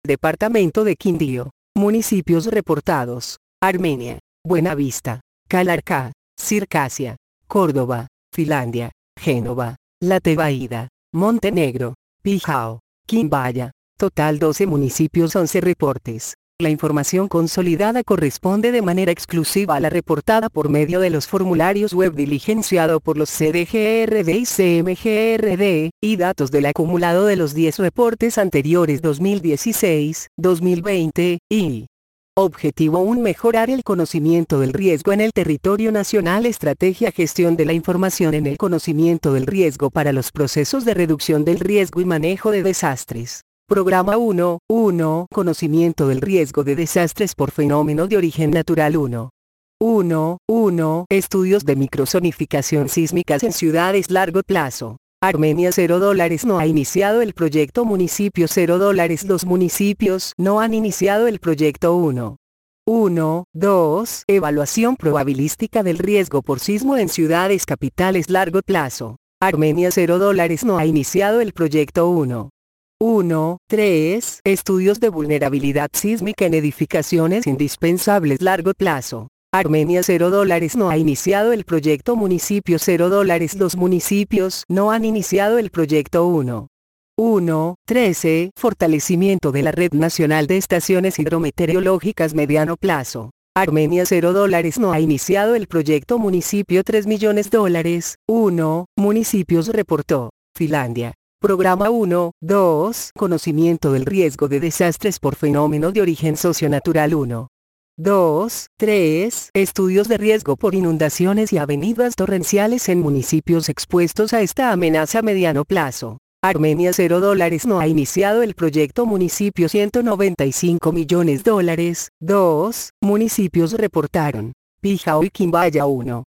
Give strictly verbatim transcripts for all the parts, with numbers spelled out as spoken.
Departamento de Quindío. Municipios reportados: Armenia, Buenavista, Calarcá, Circasia, Córdoba, Finlandia, Génova, La Tebaida, Montenegro, Pijao, Quimbaya. Total doce municipios, once reportes. La información consolidada corresponde de manera exclusiva a la reportada por medio de los formularios web diligenciado por los C D G R D y C M G R D, y datos del acumulado de los diez reportes anteriores dos mil dieciséis, dos mil veinte, y Objetivo uno. Mejorar el conocimiento del riesgo en el territorio nacional. Estrategia: gestión de la información en el conocimiento del riesgo para los procesos de reducción del riesgo y manejo de desastres. Programa uno punto uno. Conocimiento del riesgo de desastres por fenómeno de origen natural. uno punto uno punto uno. Estudios de microzonificación sísmicas en ciudades. Largo plazo. Armenia cero dólares. No ha iniciado el proyecto. Municipio cero dólares. Los municipios no han iniciado el proyecto. uno punto dos. Evaluación probabilística del riesgo por sismo en ciudades capitales. Largo plazo. Armenia cero dólares. No ha iniciado el proyecto. uno punto uno punto tres. Estudios de vulnerabilidad sísmica en edificaciones indispensables. Largo plazo. Armenia cero dólares. No ha iniciado el proyecto. Municipio cero dólares. Los municipios no han iniciado el proyecto. uno punto trece. Fortalecimiento de la Red Nacional de Estaciones Hidrometeorológicas. Mediano plazo. Armenia cero dólares. No ha iniciado el proyecto. Municipio tres millones dólares. uno. Municipios reportó. Finlandia. Programa uno punto dos. Conocimiento del riesgo de desastres por fenómeno de origen socionatural. uno punto dos. tres. Estudios de riesgo por inundaciones y avenidas torrenciales en municipios expuestos a esta amenaza. Mediano plazo. Armenia cero dólares. No ha iniciado el proyecto. Municipio ciento noventa y cinco millones dólares. dos. Municipios reportaron. Pijao y Quimbaya. uno.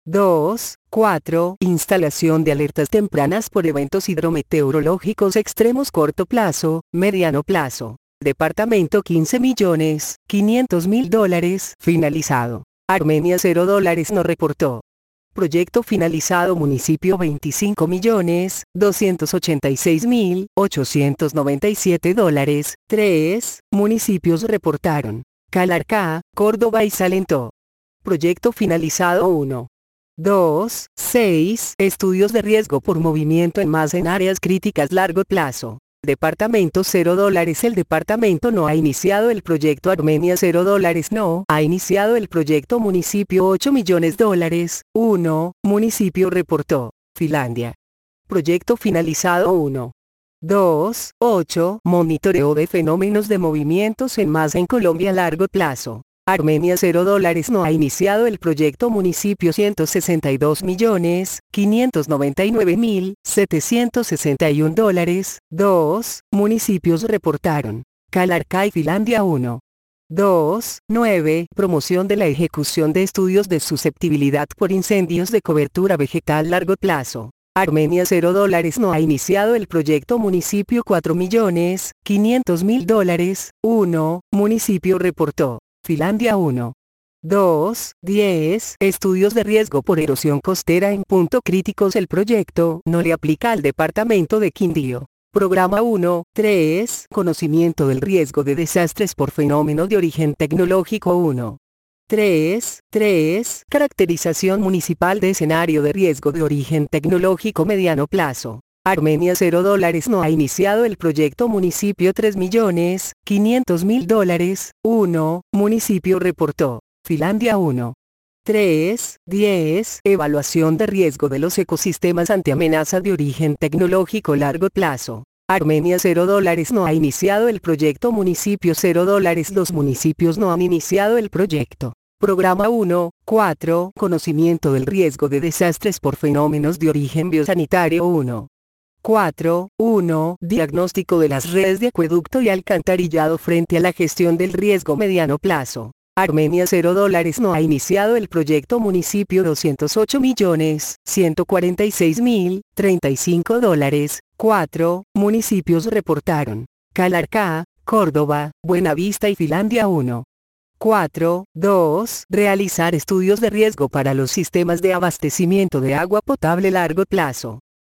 dos. cuatro. Instalación de alertas tempranas por eventos hidrometeorológicos extremos. Corto plazo, mediano plazo. Departamento quince millones, quinientos mil dólares. Finalizado. Armenia cero dólares. No reportó. Proyecto finalizado. Municipio veinticinco millones, doscientos ochenta y seis mil, ochocientos noventa y siete dólares. tres. Municipios reportaron. Calarcá, Córdoba y Salento. Proyecto finalizado. uno. dos. seis. Estudios de riesgo por movimiento en masa en áreas críticas. Largo plazo. Departamento cero dólares. El departamento no ha iniciado el proyecto. Armenia cero dólares. No ha iniciado el proyecto. Municipio ocho millones dólares. uno. Municipio reportó. Finlandia. Proyecto finalizado. uno. dos. ocho. Monitoreo de fenómenos de movimientos en masa en Colombia. Largo plazo. Armenia cero dólares. No ha iniciado el proyecto. Municipio ciento sesenta y dos millones, quinientos noventa y nueve mil, setecientos sesenta y un dólares. dos. Municipios reportaron. Calarcá y Finlandia. uno. dos. nueve. Promoción de la ejecución de estudios de susceptibilidad por incendios de cobertura vegetal. Largo plazo. Armenia cero dólares. No ha iniciado el proyecto. Municipio cuatro millones, quinientos mil dólares. uno. Municipio reportó. Finlandia. uno. dos. diez. Estudios de riesgo por erosión costera en punto críticos. El proyecto no le aplica al departamento de Quindío. Programa uno. tres. Conocimiento del riesgo de desastres por fenómeno de origen tecnológico. uno. tres. tres. Caracterización municipal de escenario de riesgo de origen tecnológico. Mediano plazo. Armenia cero dólares. No ha iniciado el proyecto. Municipio tres millones, quinientos mil dólares. uno. Municipio reportó. Finlandia. uno. tres. diez. Evaluación de riesgo de los ecosistemas ante amenaza de origen tecnológico. Largo plazo. Armenia cero dólares. No ha iniciado el proyecto. Municipio cero dólares. Los municipios no han iniciado el proyecto. Programa uno. cuatro. Conocimiento del riesgo de desastres por fenómenos de origen biosanitario. uno. cuatro. uno. Diagnóstico de las redes de acueducto y alcantarillado frente a la gestión del riesgo. Mediano plazo. Armenia cero dólares. No ha iniciado el proyecto. Municipio doscientos ocho millones, ciento cuarenta y seis mil, treinta y cinco dólares. cuatro. Municipios reportaron. Calarcá, Córdoba, Buenavista y Finlandia. uno. cuatro. dos. Realizar estudios de riesgo para los sistemas de abastecimiento de agua potable. Largo plazo.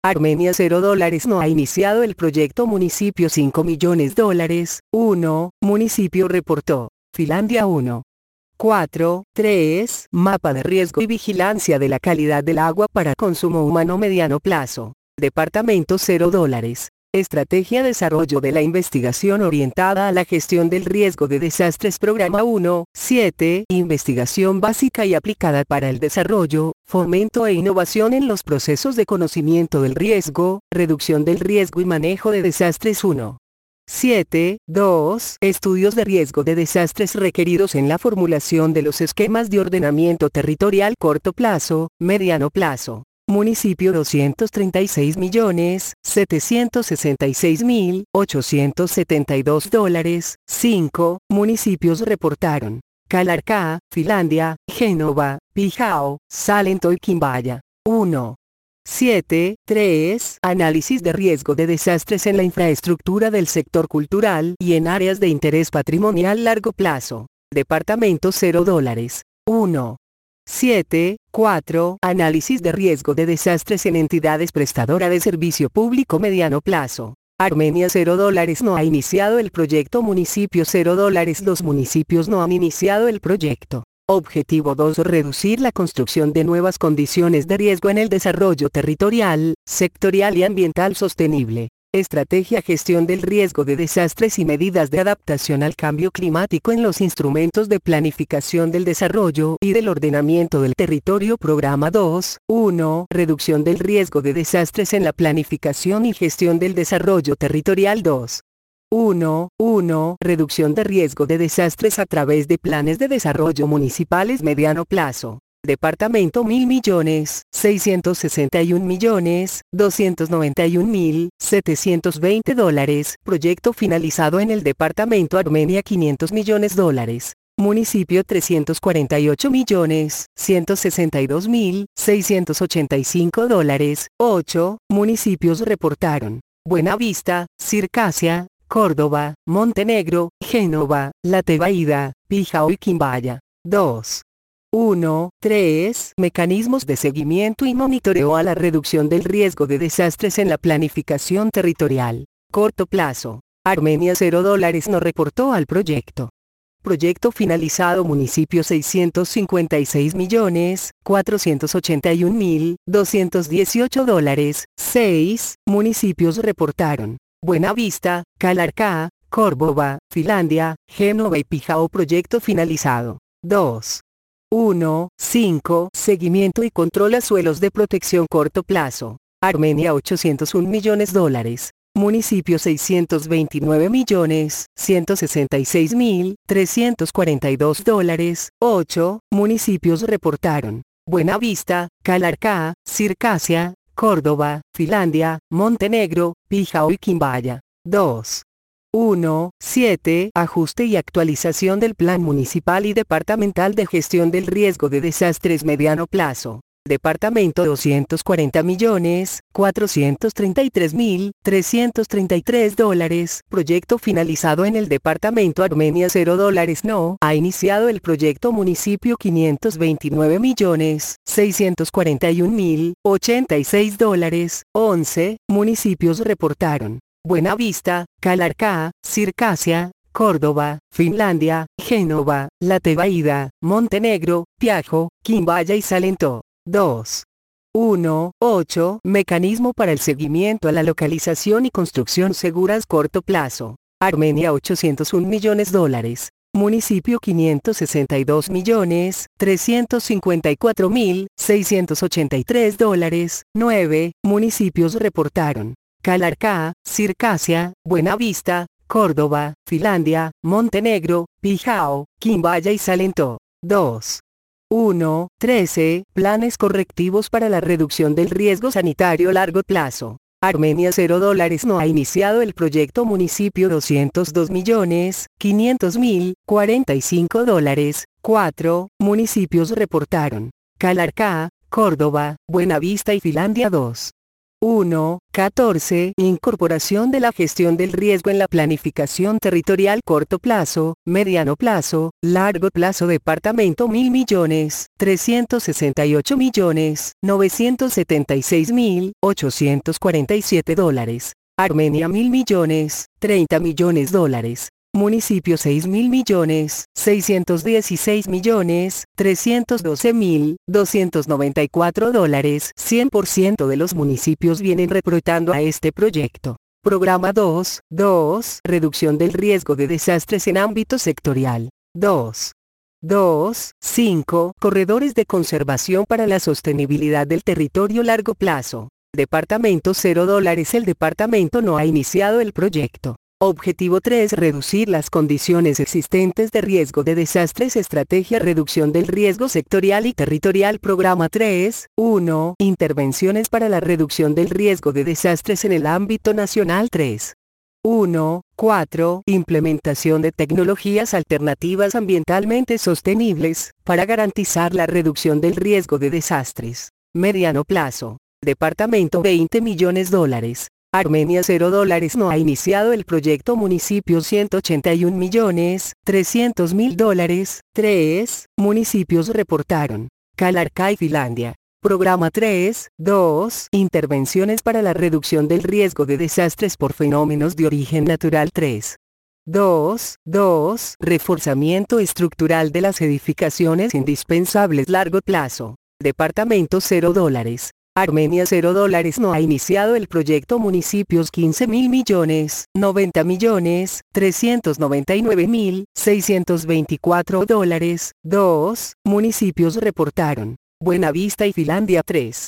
Armenia cero dólares. No ha iniciado el proyecto. Municipio cinco millones dólares. uno. Municipio reportó. Finlandia uno. cuatro. tres. Mapa de riesgo y vigilancia de la calidad del agua para consumo humano mediano plazo. Departamento cero dólares. Estrategia Desarrollo de la Investigación orientada a la gestión del riesgo de desastres. Programa uno. siete. Investigación básica y aplicada para el desarrollo, fomento e innovación en los procesos de conocimiento del riesgo, reducción del riesgo y manejo de desastres. uno. siete. dos. Estudios de riesgo de desastres requeridos en la formulación de los esquemas de ordenamiento territorial. Corto plazo, mediano plazo. Municipio doscientos treinta y seis millones, setecientos sesenta y seis mil, ochocientos setenta y dos dólares. cinco. Municipios reportaron. Calarcá, Finlandia, Génova, Pijao, Salento y Quimbaya. uno. siete. tres. Análisis de riesgo de desastres en la infraestructura del sector cultural y en áreas de interés patrimonial. Largo plazo. Departamento cero dólares. uno. siete. cuatro. Análisis de riesgo de desastres en entidades prestadoras de servicio público. Mediano plazo. Armenia cero dólares. No ha iniciado el proyecto. Municipio cero dólares. Los municipios no han iniciado el proyecto. Objetivo dos. Reducir la construcción de nuevas condiciones de riesgo en el desarrollo territorial, sectorial y ambiental sostenible. Estrategia Gestión del riesgo de desastres y medidas de adaptación al cambio climático en los instrumentos de planificación del desarrollo y del ordenamiento del territorio. Programa dos. uno. Reducción del riesgo de desastres en la planificación y gestión del desarrollo territorial. dos. uno. uno. Reducción de riesgo de desastres a través de planes de desarrollo municipales. Mediano plazo. Departamento mil millones, seiscientos sesenta y un millones, doscientos noventa y un mil, setecientos veinte dólares. Proyecto finalizado en el departamento Armenia. Quinientos millones dólares. Municipio trescientos cuarenta y ocho millones, ciento sesenta y dos mil, seiscientos ochenta y cinco dólares. ocho. Municipios reportaron. Buenavista, Circasia, Córdoba, Montenegro, Génova, La Tebaida, Pijao y Quimbaya. dos. uno. tres. Mecanismos de seguimiento y monitoreo a la reducción del riesgo de desastres en la planificación territorial. Corto plazo. Armenia cero dólares. No reportó al proyecto. Proyecto finalizado. Municipio seiscientos cincuenta y seis millones, cuatrocientos ochenta y un mil, doscientos dieciocho dólares. seis. Municipios reportaron. Buenavista, Calarcá, Córdoba, Finlandia, Génova y Pijao. Proyecto finalizado. dos. uno. cinco. Seguimiento y control a suelos de protección. Corto plazo. Armenia ochocientos un millones dólares. Municipio seiscientos veintinueve millones, ciento sesenta y seis mil, trescientos cuarenta y dos dólares. ocho. Municipios reportaron. Buenavista, Calarcá, Circasia, Córdoba, Finlandia, Montenegro, Pijao y Quimbaya. dos. uno. siete. Ajuste y actualización del Plan Municipal y Departamental de Gestión del Riesgo de Desastres. Mediano plazo. Departamento doscientos cuarenta millones, cuatrocientos treinta y tres mil, trescientos treinta y tres dólares. Proyecto finalizado en el departamento Armenia cero dólares. No ha iniciado el proyecto. Municipio quinientos veintinueve millones, seiscientos cuarenta y un mil, ochenta y seis dólares. once. Municipios reportaron. Buenavista, Calarcá, Circasia, Córdoba, Finlandia, Génova, La Tebaida, Montenegro, Pijao, Quimbaya y Salento. dos. uno. ocho. Mecanismo para el seguimiento a la localización y construcción seguras. Corto plazo. Armenia ochocientos un millones dólares. Municipio quinientos sesenta y dos millones, trescientos cincuenta y cuatro mil, seiscientos ochenta y tres dólares. nueve. Municipios reportaron. Calarcá, Circasia, Buenavista, Córdoba, Finlandia, Montenegro, Pijao, Quimbaya y Salento. dos. uno. trece. Planes correctivos para la reducción del riesgo sanitario. Largo plazo. Armenia cero dólares. No ha iniciado el proyecto. Municipio doscientos dos millones, quinientos mil, cuarenta y cinco dólares. cuatro. Municipios reportaron. Calarcá, Córdoba, Buenavista y Finlandia. dos. uno. catorce. Incorporación de la gestión del riesgo en la planificación territorial corto plazo, mediano plazo, largo plazo. Departamento mil millones, trescientos sesenta y ocho millones, novecientos setenta y seis mil, ochocientos cuarenta y siete dólares. Armenia mil millones, treinta millones dólares. Municipio seis mil millones, seiscientos dieciséis millones, trescientos doce mil, doscientos noventa y cuatro dólares. cien por ciento de los municipios vienen reportando a este proyecto. Programa dos. dos. Reducción del riesgo de desastres en ámbito sectorial. dos. dos. cinco. Corredores de conservación para la sostenibilidad del territorio largo plazo. Departamento cero dólares. El departamento no ha iniciado el proyecto. Objetivo tres. Reducir las condiciones existentes de riesgo de desastres. Estrategia reducción del riesgo sectorial y territorial. Programa tres. uno. Intervenciones para la reducción del riesgo de desastres en el ámbito nacional. tres. uno. cuatro. Implementación de tecnologías alternativas ambientalmente sostenibles, para garantizar la reducción del riesgo de desastres. Mediano plazo. Departamento veinte millones dólares. Armenia cero dólares. No ha iniciado el proyecto. Municipio ciento ochenta y un millones, trescientos mil dólares. tres. Municipios reportaron. Calarcá y Finlandia. Programa tres. dos. Intervenciones para la reducción del riesgo de desastres por fenómenos de origen natural. tres. dos. dos. Reforzamiento estructural de las edificaciones indispensables. Largo plazo. Departamento cero dólares. Armenia cero dólares. No ha iniciado el proyecto. Municipios quince mil millones, noventa millones, trescientos noventa y nueve mil, seiscientos veinticuatro dólares. dos. Municipios reportaron. Buenavista y Finlandia. tres.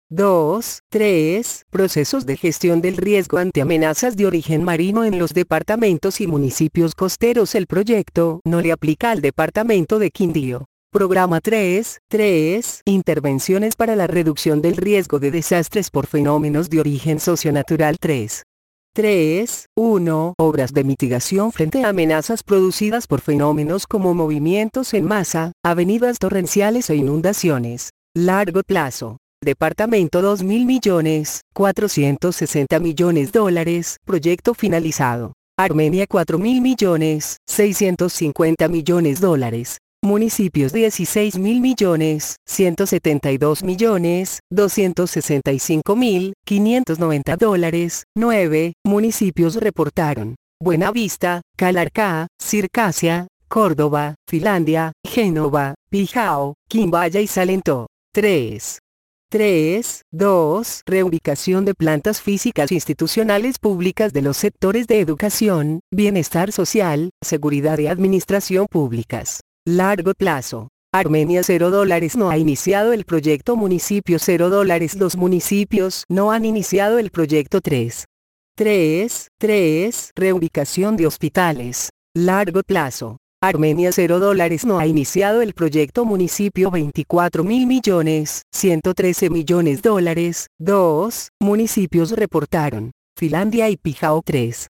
dos. tres. Procesos de gestión del riesgo ante amenazas de origen marino en los departamentos y municipios costeros. El proyecto no le aplica al departamento de Quindío. Programa tres. tres. Intervenciones para la reducción del riesgo de desastres por fenómenos de origen socionatural. tres. tres. uno. Obras de mitigación frente a amenazas producidas por fenómenos como movimientos en masa, avenidas torrenciales e inundaciones. Largo plazo. Departamento dos mil millones, cuatrocientos sesenta millones dólares. Proyecto finalizado. Armenia cuatro mil millones, seiscientos cincuenta millones dólares. Municipios dieciséis mil millones, ciento setenta y dos millones, doscientos sesenta y cinco mil, quinientos noventa dólares. nueve. Municipios reportaron. Buenavista, Calarcá, Circasia, Córdoba, Finlandia, Génova, Pijao, Quimbaya y Salento. tres. tres. dos. Reubicación de plantas físicas institucionales públicas de los sectores de educación, bienestar social, seguridad y administración públicas. Largo plazo. Armenia cero dólares. No ha iniciado el proyecto. Municipio cero dólares. Los municipios no han iniciado el proyecto. tres. tres. tres. Reubicación de hospitales. Largo plazo. Armenia cero dólares. No ha iniciado el proyecto. Municipio veinticuatro mil millones, ciento trece millones dólares. dos. Municipios reportaron. Finlandia y Pijao. tres.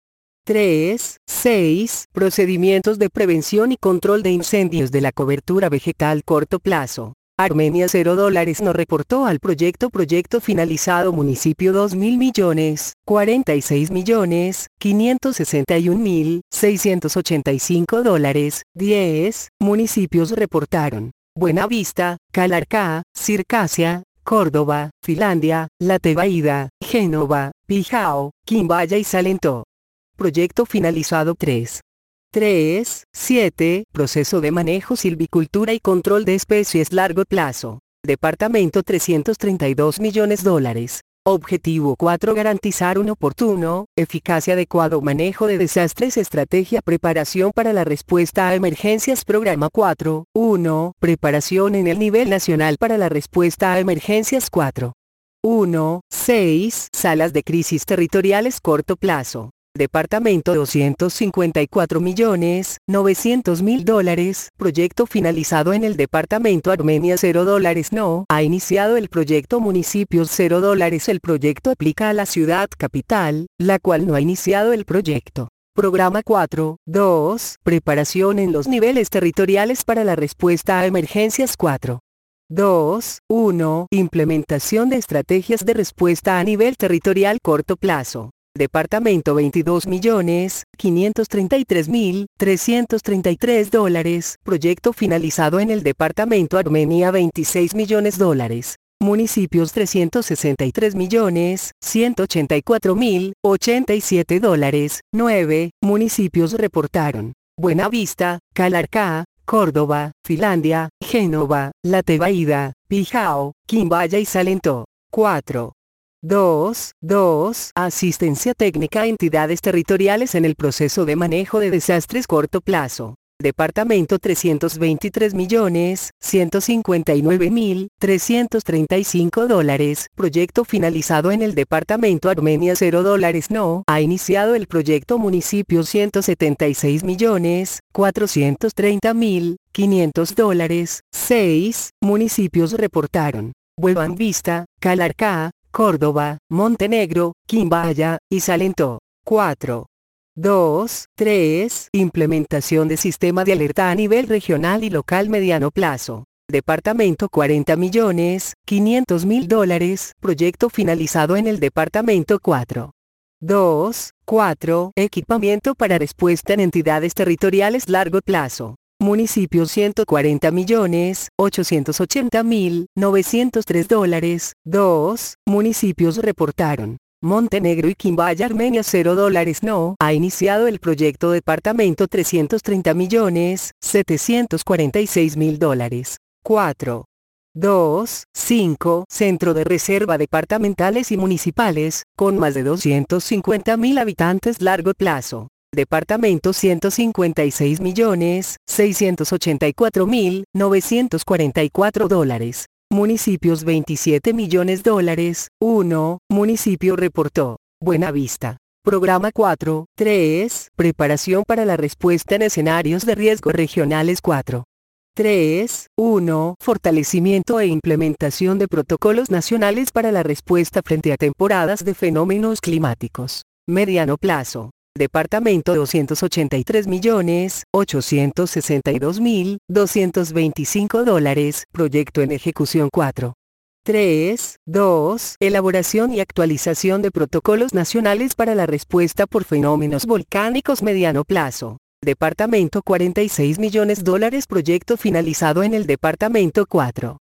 tres. seis. Procedimientos de prevención y control de incendios de la cobertura vegetal corto plazo. Armenia cero dólares no reportó al proyecto. Proyecto finalizado. Municipio dos mil millones, cuarenta y seis millones, quinientos sesenta y un mil, seiscientos ochenta y cinco dólares. diez. Municipios reportaron. Buenavista, Calarcá, Circasia, Córdoba, Finlandia, La Tebaida, Génova, Pijao, Quimbaya y Salento. Proyecto finalizado. tres. tres. siete. Proceso de manejo silvicultura y control de especies largo plazo. Departamento trescientos treinta y dos millones dólares. Objetivo cuatro. Garantizar un oportuno, eficaz y adecuado manejo de desastres. Estrategia preparación para la respuesta a emergencias. Programa cuatro. uno. Preparación en el nivel nacional para la respuesta a emergencias. cuatro. uno. seis. Salas de crisis territoriales corto plazo. Departamento doscientos cincuenta y cuatro millones, novecientos mil dólares. Proyecto finalizado en el departamento. Armenia cero dólares no ha iniciado el proyecto. Municipios cero dólares. El proyecto aplica a la ciudad capital, la cual no ha iniciado el proyecto. Programa cuatro. dos. Preparación en los niveles territoriales para la respuesta a emergencias. cuatro. dos, uno. Implementación de estrategias de respuesta a nivel territorial corto plazo. Departamento veintidós millones, quinientos treinta y tres mil, trescientos treinta y tres dólares. Proyecto finalizado en el Departamento Armenia veintiséis millones dólares. Municipios trescientos sesenta y tres millones, ciento ochenta y cuatro mil, ochenta y siete dólares. nueve. Municipios reportaron: Buenavista, Calarcá, Córdoba, Finlandia, Génova, La Tebaida, Pijao, Quimbaya y Salento. cuatro. dos. dos. Asistencia técnica a entidades territoriales en el proceso de manejo de desastres corto plazo. Departamento trescientos veintitrés millones, ciento cincuenta y nueve mil, trescientos treinta y cinco dólares. Proyecto finalizado en el Departamento Armenia cero dólares. No ha iniciado el proyecto Municipio ciento setenta y seis millones, cuatrocientos treinta mil, quinientos dólares. seis. Municipios reportaron: Buenavista, Calarcá, Córdoba, Montenegro, Quimbaya y Salento. cuatro. dos. tres. Implementación de sistema de alerta a nivel regional y local mediano plazo. Departamento cuarenta millones, quinientos mil dólares. Proyecto finalizado en el Departamento cuatro. dos. cuatro. Equipamiento para respuesta en entidades territoriales largo plazo. Municipio ciento cuarenta millones, ochocientos ochenta mil, novecientos tres dólares. dos. Municipios reportaron: Montenegro y Quimbaya Armenia cero dólares. No ha iniciado el proyecto Departamento trescientos treinta millones, setecientos cuarenta y seis mil dólares. cuatro. dos. cinco. Centro de Reserva Departamentales y Municipales, con más de doscientos cincuenta mil habitantes largo plazo. Departamento ciento cincuenta y seis millones, seiscientos ochenta y cuatro mil, novecientos cuarenta y cuatro dólares. Municipios veintisiete millones dólares. uno. Municipio reportó: Buenavista. Programa cuatro. tres. Preparación para la respuesta en escenarios de riesgo regionales cuatro. tres. uno. Fortalecimiento e implementación de protocolos nacionales para la respuesta frente a temporadas de fenómenos climáticos. Mediano plazo. Departamento doscientos ochenta y tres millones, ochocientos sesenta y dos mil, doscientos veinticinco dólares. Proyecto en ejecución cuatro. tres. dos. Elaboración y actualización de protocolos nacionales para la respuesta por fenómenos volcánicos mediano plazo. Departamento cuarenta y seis millones dólares. Proyecto finalizado en el Departamento cuatro.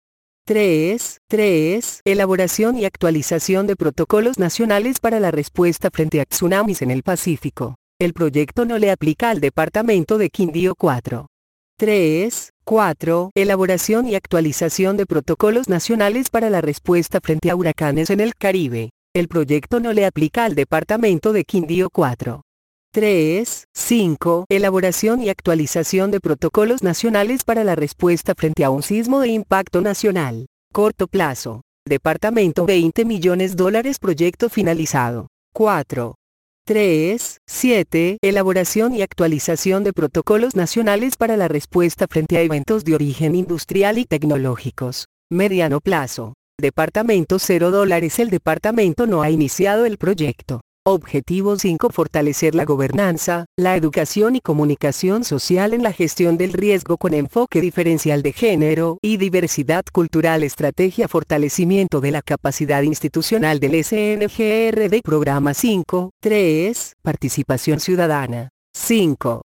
tres. tres. Elaboración y actualización de protocolos nacionales para la respuesta frente a tsunamis en el Pacífico. El proyecto no le aplica al Departamento de Quindío cuatro. tres. cuatro. Elaboración y actualización de protocolos nacionales para la respuesta frente a huracanes en el Caribe. El proyecto no le aplica al Departamento de Quindío cuatro. tres. cinco. Elaboración y actualización de protocolos nacionales para la respuesta frente a un sismo de impacto nacional. Corto plazo. Departamento veinte millones dólares. Proyecto finalizado. cuatro. tres. siete. Elaboración y actualización de protocolos nacionales para la respuesta frente a eventos de origen industrial y tecnológicos. Mediano plazo. Departamento cero dólares. El departamento no ha iniciado el proyecto. Objetivo cinco. Fortalecer la gobernanza, la educación y comunicación social en la gestión del riesgo con enfoque diferencial de género y diversidad cultural. Estrategia. Fortalecimiento de la capacidad institucional del S N G R D. Programa cinco. tres. Participación ciudadana. cinco.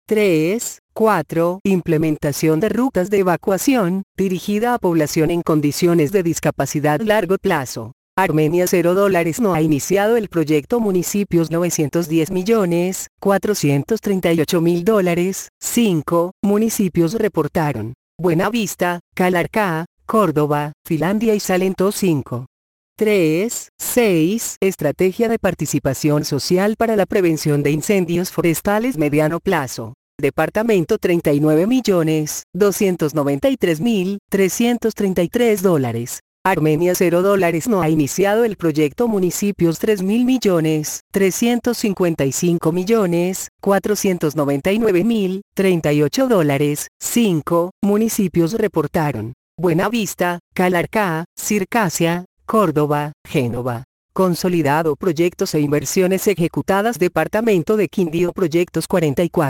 tres. cuatro. Implementación de rutas de evacuación, dirigida a población en condiciones de discapacidad largo plazo. Armenia cero dólares. No ha iniciado el proyecto Municipios novecientos diez millones, cuatrocientos treinta y ocho mil dólares. cinco. Municipios reportaron: Buenavista, Calarcá, Córdoba, Finlandia y Salento cinco. tres. seis. Estrategia de participación social para la prevención de incendios forestales mediano plazo. Departamento treinta y nueve millones, doscientos noventa y tres mil, trescientos treinta y tres dólares. Armenia cero dólares. No ha iniciado el proyecto Municipios tres mil millones, trescientos cincuenta y cinco millones, cuatrocientos noventa y nueve mil, treinta y ocho dólares. cinco. Municipios reportaron: Buenavista, Calarcá, Circasia, Córdoba, Génova. Consolidado proyectos e inversiones ejecutadas. Departamento de Quindío. Proyectos cuarenta y cuatro.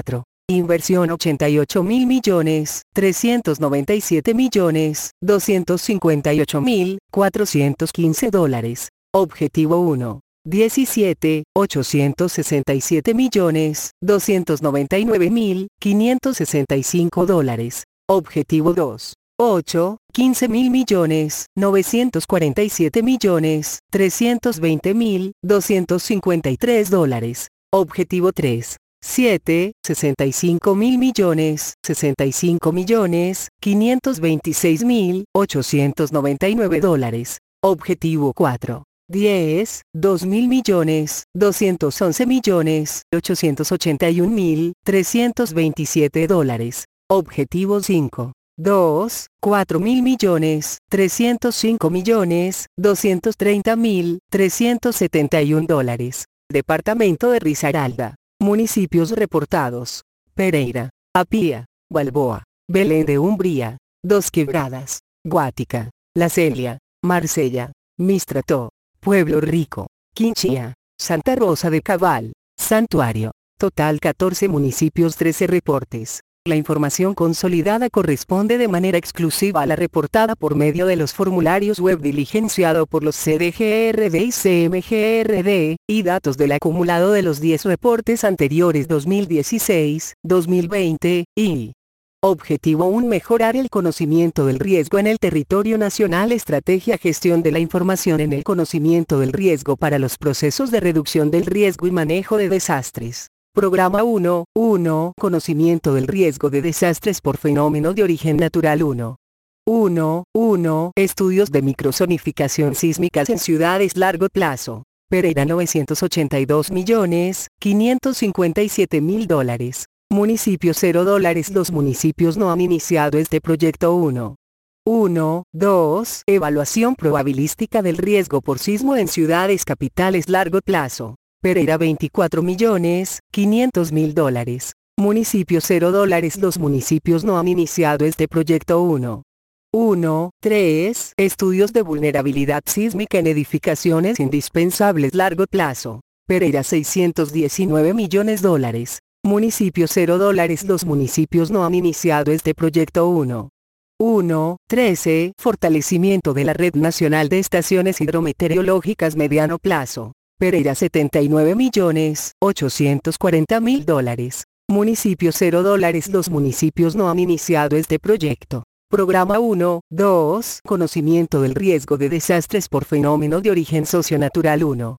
Inversión ochenta y ocho mil millones, trescientos noventa y siete millones, doscientos cincuenta y ocho mil, cuatrocientos quince dólares. Objetivo uno. diecisiete, ochocientos sesenta y siete millones, doscientos noventa y nueve mil, quinientos sesenta y cinco dólares. Objetivo dos. ocho, quince mil millones, novecientos cuarenta y siete millones, trescientos veinte mil, doscientos cincuenta y tres dólares. Objetivo tres. siete, sesenta y cinco mil millones, sesenta y cinco millones, quinientos veintiséis mil, ochocientos noventa y nueve dólares. Objetivo cuatro. diez, dos mil millones, doscientos once millones, ochocientos ochenta y un mil, trescientos veintisiete dólares. Objetivo cinco. dos, cuatro mil millones, trescientos cinco millones, doscientos treinta mil, trescientos setenta y un dólares. Departamento de Risaralda. Municipios reportados: Pereira, Apía, Balboa, Belén de Umbría, Dos Quebradas, Guática, La Celia, Marsella, Mistrató, Pueblo Rico, Quinchía, Santa Rosa de Cabal, Santuario. Total catorce municipios, trece reportes. La información consolidada corresponde de manera exclusiva a la reportada por medio de los formularios web diligenciado por los C D G R D y C M G R D, y datos del acumulado de los diez reportes anteriores dos mil dieciséis, dos mil veinte, y Objetivo uno. Mejorar el conocimiento del riesgo en el territorio nacional. Estrategia: gestión de la información en el conocimiento del riesgo para los procesos de reducción del riesgo y manejo de desastres. Programa uno, uno. Conocimiento del riesgo de desastres por fenómeno de origen natural. uno. uno, uno. Estudios de microzonificación sísmicas en ciudades. Largo plazo. Pereira, novecientos ochenta y dos millones, quinientos cincuenta y siete mil dólares. Municipio, cero dólares. Los municipios no han iniciado este proyecto. uno. uno, dos. Evaluación probabilística del riesgo por sismo en ciudades capitales. Largo plazo. Pereira, veinticuatro millones, quinientos mil dólares. Municipio, cero dólares. Los municipios no han iniciado este proyecto. uno. uno, tres. Estudios de vulnerabilidad sísmica en edificaciones indispensables. Largo plazo. Pereira, seiscientos diecinueve millones dólares. Municipio, cero dólares. Los municipios no han iniciado este proyecto. uno. uno, trece. Fortalecimiento de la Red Nacional de Estaciones Hidrometeorológicas. Mediano plazo. Pereira, setenta y nueve millones, ochocientos cuarenta mil dólares. Municipio, cero dólares. Los municipios no han iniciado este proyecto. Programa uno, dos. Conocimiento del riesgo de desastres por fenómeno de origen socionatural. uno.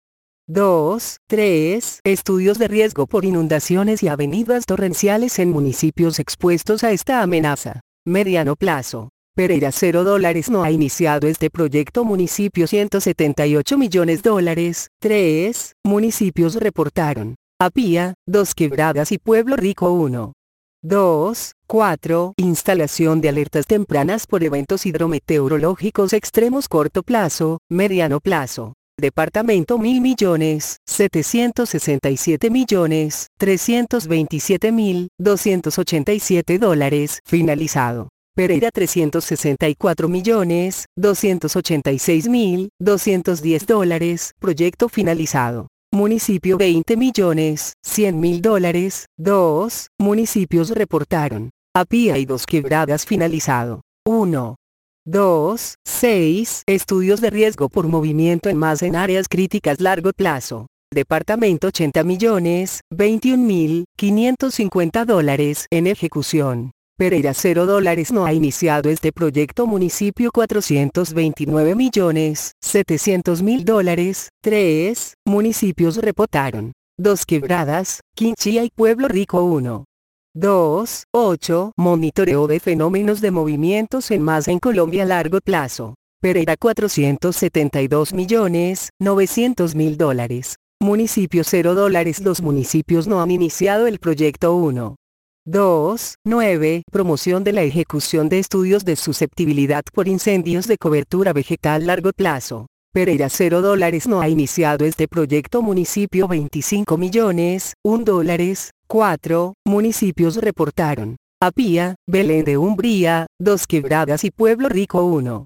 dos, tres. Estudios de riesgo por inundaciones y avenidas torrenciales en municipios expuestos a esta amenaza. Mediano plazo. Pereira, cero dólares. No ha iniciado este proyecto. Municipio, ciento setenta y ocho millones dólares. tres. Municipios reportaron: Apía, Dos Quebradas y Pueblo Rico. uno. dos, cuatro. Instalación de alertas tempranas por eventos hidrometeorológicos extremos. Corto plazo, mediano plazo. Departamento, mil millones, setecientos sesenta y siete millones, trescientos veintisiete mil, doscientos ochenta y siete dólares. Finalizado. Pereira, trescientos sesenta y cuatro millones, doscientos ochenta y seis mil, doscientos diez dólares. Proyecto finalizado. Municipio, veinte millones, cien mil dólares. dos. Municipios reportaron: Apía y Dos Quebradas. Finalizado. uno. dos, seis. Estudios de riesgo por movimiento en más en áreas críticas. Largo plazo. Departamento, ochenta millones, veintiún mil, quinientos cincuenta dólares. En ejecución. Pereira, cero dólares. No ha iniciado este proyecto. Municipio, cuatrocientos veintinueve millones, setecientos mil dólares. tres. Municipios reportaron: Dos Quebradas, Quinchía y Pueblo Rico. uno. dos, ocho. Monitoreo de fenómenos de movimientos en masa en Colombia. Largo plazo. Pereira, cuatrocientos setenta y dos millones, novecientos mil dólares. Municipio, cero dólares. Los municipios no han iniciado el proyecto. uno. dos, nueve. Promoción de la ejecución de estudios de susceptibilidad por incendios de cobertura vegetal. Largo plazo. Pereira, cero dólares. No ha iniciado este proyecto. Municipio, veinticinco millones, un dólares. cuatro. Municipios reportaron: Apía, Belén de Umbría, Dos Quebradas y Pueblo Rico. uno.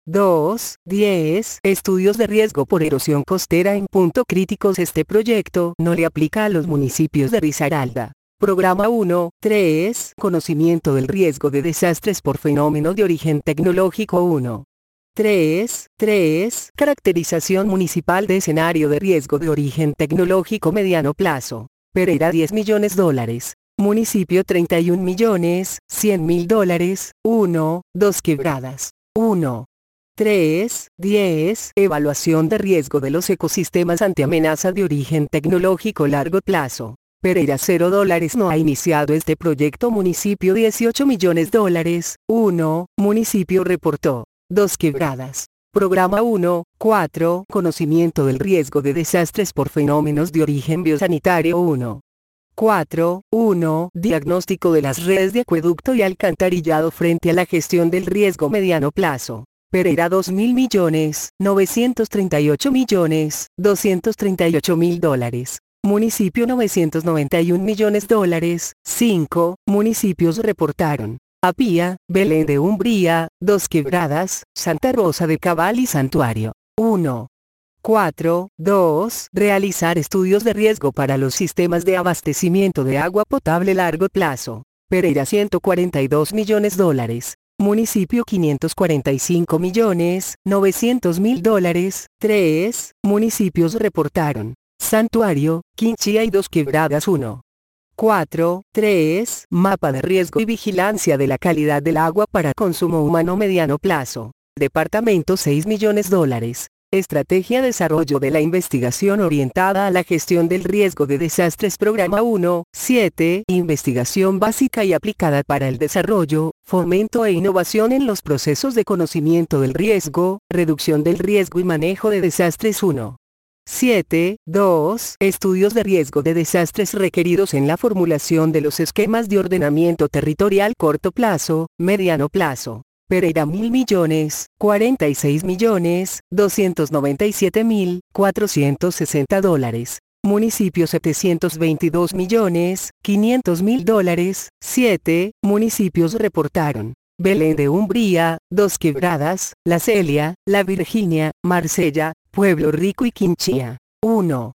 dos, diez. Estudios de riesgo por erosión costera en punto críticos. Este proyecto no le aplica a los municipios de Risaralda. Programa uno, tres. Conocimiento del riesgo de desastres por fenómenos de origen tecnológico uno. tres. tres. Caracterización municipal de escenario de riesgo de origen tecnológico mediano plazo. Pereira diez millones dólares. Municipio treinta y un millones, cien mil dólares. uno. Dos Quebradas. uno. tres. diez. Evaluación de riesgo de los ecosistemas ante amenaza de origen tecnológico largo plazo. Pereira cero dólares. No ha iniciado este proyecto. Municipio dieciocho millones dólares. uno. Municipio reportó. Dos Quebradas. Programa uno, cuatro. Conocimiento del riesgo de desastres por fenómenos de origen biosanitario uno. cuatro. uno. Diagnóstico de las redes de acueducto y alcantarillado frente a la gestión del riesgo mediano plazo. Pereira dos mil millones, novecientos treinta y ocho millones, doscientos treinta y ocho mil dólares. Municipio novecientos noventa y un millones dólares. cinco. Municipios reportaron. Apía, Belén de Umbría, Dos Quebradas, Santa Rosa de Cabal y Santuario. uno. cuatro. dos. Realizar estudios de riesgo para los sistemas de abastecimiento de agua potable largo plazo. Pereira ciento cuarenta y dos millones dólares. Municipio quinientos cuarenta y cinco millones, novecientos mil dólares. tres. Municipios reportaron. Santuario, Quinchía y Dos Quebradas uno. cuatro. tres. Mapa de riesgo y vigilancia de la calidad del agua para consumo humano mediano plazo. Departamento seis millones dólares. Estrategia Desarrollo de la investigación orientada a la gestión del riesgo de desastres. Programa uno, siete. Investigación básica y aplicada para el desarrollo, fomento e innovación en los procesos de conocimiento del riesgo, reducción del riesgo y manejo de desastres uno. siete. dos. Estudios de riesgo de desastres requeridos en la formulación de los esquemas de ordenamiento territorial corto plazo, mediano plazo. Pereira mil millones, cuarenta y seis millones, doscientos noventa y siete mil, cuatrocientos sesenta dólares. Municipio setecientos veintidós millones, quinientos mil dólares. siete. Municipios reportaron. Belén de Umbría, Dos Quebradas, La Celia, La Virginia, Marsella, Pueblo Rico y Quinchía. uno.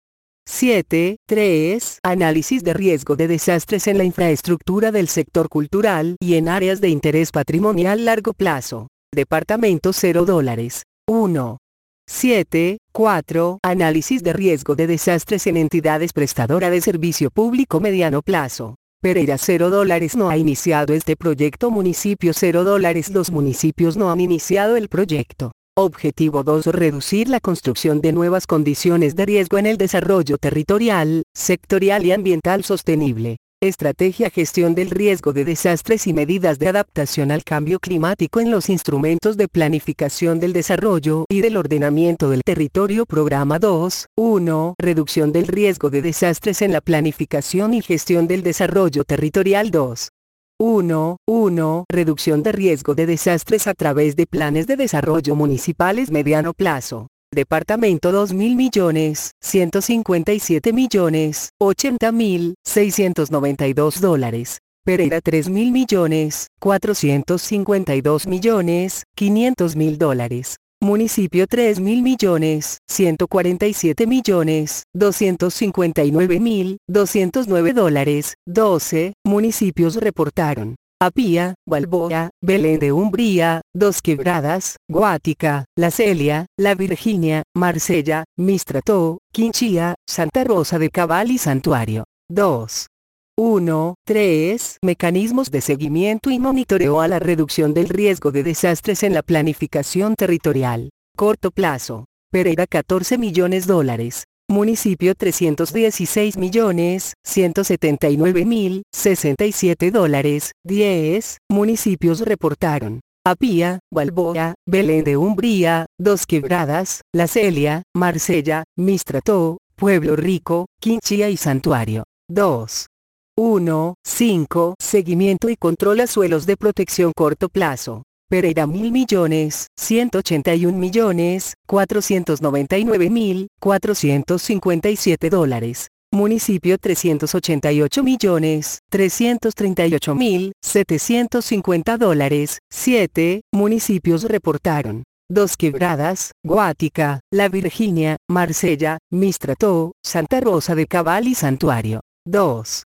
siete. tres. Análisis de riesgo de desastres en la infraestructura del sector cultural y en áreas de interés patrimonial largo plazo. Departamento cero dólares. uno. siete. cuatro. Análisis de riesgo de desastres en entidades prestadoras de servicio público mediano plazo. Pereira cero dólares. No ha iniciado este proyecto. Municipio cero dólares. Los municipios no han iniciado el proyecto. Objetivo dos. Reducir la construcción de nuevas condiciones de riesgo en el desarrollo territorial, sectorial y ambiental sostenible. Estrategia Gestión del riesgo de desastres y medidas de adaptación al cambio climático en los instrumentos de planificación del desarrollo y del ordenamiento del territorio. Programa dos, uno. Reducción del riesgo de desastres en la planificación y gestión del desarrollo territorial. dos. uno. uno. Reducción de riesgo de desastres a través de planes de desarrollo municipales mediano plazo. Departamento dos mil millones, ciento cincuenta y siete millones, ochenta mil, seiscientos noventa y dos dólares. Pereira tres mil millones, cuatrocientos cincuenta y dos millones, quinientos mil dólares. Municipio tres mil millones, ciento cuarenta y siete millones, doscientos cincuenta y nueve mil, doscientos nueve dólares. doce. Municipios reportaron. Apía, Balboa, Belén de Umbría, Dos Quebradas, Guática, La Celia, La Virginia, Marsella, Mistrató, Quinchía, Santa Rosa de Cabal y Santuario. dos. uno. tres. Mecanismos de seguimiento y monitoreo a la reducción del riesgo de desastres en la planificación territorial. Corto plazo. Pereira catorce millones dólares. Municipio trescientos dieciséis millones, ciento setenta y nueve mil, sesenta y siete dólares. diez. Municipios reportaron. Apía, Balboa, Belén de Umbría, Dos Quebradas, La Celia, Marsella, Mistrató, Pueblo Rico, Quinchía y Santuario. dos. uno. cinco. Seguimiento y control a suelos de protección corto plazo. Pereira mil millones, ciento ochenta y un millones, cuatrocientos noventa y nueve mil, cuatrocientos cincuenta y siete dólares. Municipio trescientos ochenta y ocho millones, trescientos treinta y ocho mil, setecientos cincuenta dólares. siete. Municipios reportaron. Dos Quebradas, Guática, La Virginia, Marsella, Mistrató, Santa Rosa de Cabal y Santuario. dos.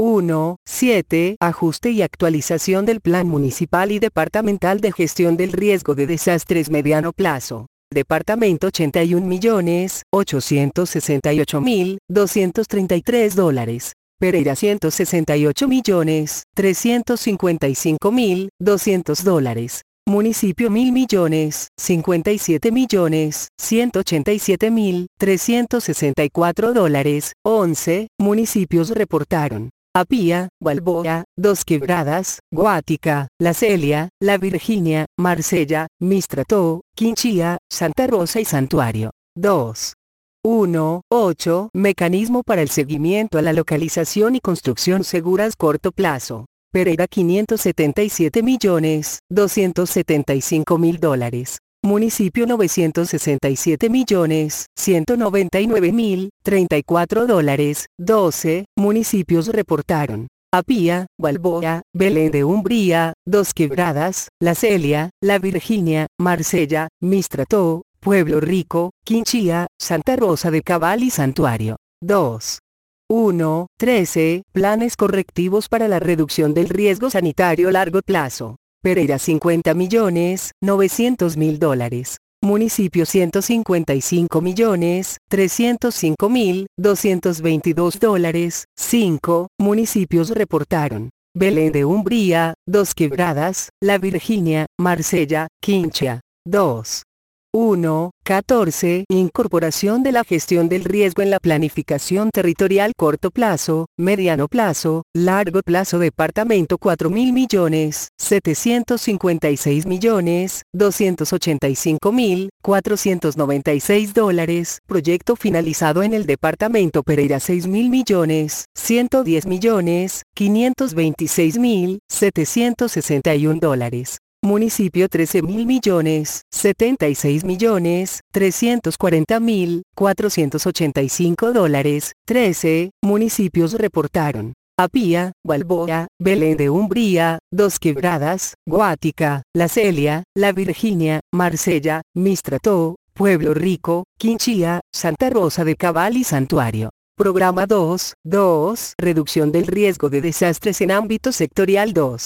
uno punto siete Ajuste y actualización del Plan Municipal y Departamental de Gestión del Riesgo de Desastres Mediano Plazo. Departamento ochenta y un millones ochocientos sesenta y ocho mil doscientos treinta y tres dólares. Pereira ciento sesenta y ocho millones trescientos cincuenta y cinco mil doscientos dólares. Municipio mil millones cincuenta y siete millones ciento ochenta y siete mil trescientos sesenta y cuatro dólares. once municipios reportaron. Apía, Balboa, Dos Quebradas, Guática, La Celia, La Virginia, Marsella, Mistrató, Quinchía, Santa Rosa y Santuario. dos. uno punto ocho Mecanismo para el seguimiento a la localización y construcción seguras corto plazo. Pereira quinientos setenta y siete millones doscientos setenta y cinco mil dólares. Municipio novecientos sesenta y siete millones ciento noventa y nueve mil treinta y cuatro dólares. doce municipios reportaron. Apía, Balboa, Belén de Umbría, Dos Quebradas, La Celia, La Virginia, Marsella, Mistrató, Pueblo Rico, Quinchía, Santa Rosa de Cabal y Santuario. dos. uno. trece Planes correctivos para la reducción del riesgo sanitario a largo plazo. Pereira cincuenta millones novecientos mil dólares. Municipio ciento cincuenta y cinco millones trescientos cinco mil doscientos veintidós dólares. cinco municipios reportaron. Belén de Umbría, Dos Quebradas, La Virginia, Marsella, Quinchía. dos. uno. catorce Incorporación de la gestión del riesgo en la planificación territorial corto plazo, mediano plazo, largo plazo. Departamento cuatro mil millones setecientos cincuenta y seis millones doscientos ochenta y cinco mil cuatrocientos noventa y seis dólares. Proyecto finalizado en el Departamento Pereira seis mil millones ciento diez millones quinientos veintiséis mil setecientos sesenta y uno dólares. Municipio trece mil millones setenta y seis millones trescientos cuarenta mil cuatrocientos ochenta y cinco dólares. trece municipios reportaron. Apía, Balboa, Belén de Umbría, Dos Quebradas, Guática, La Celia, La Virginia, Marsella, Mistrató, Pueblo Rico, Quinchía, Santa Rosa de Cabal y Santuario. Programa dos. dos Reducción del riesgo de desastres en ámbito sectorial. dos.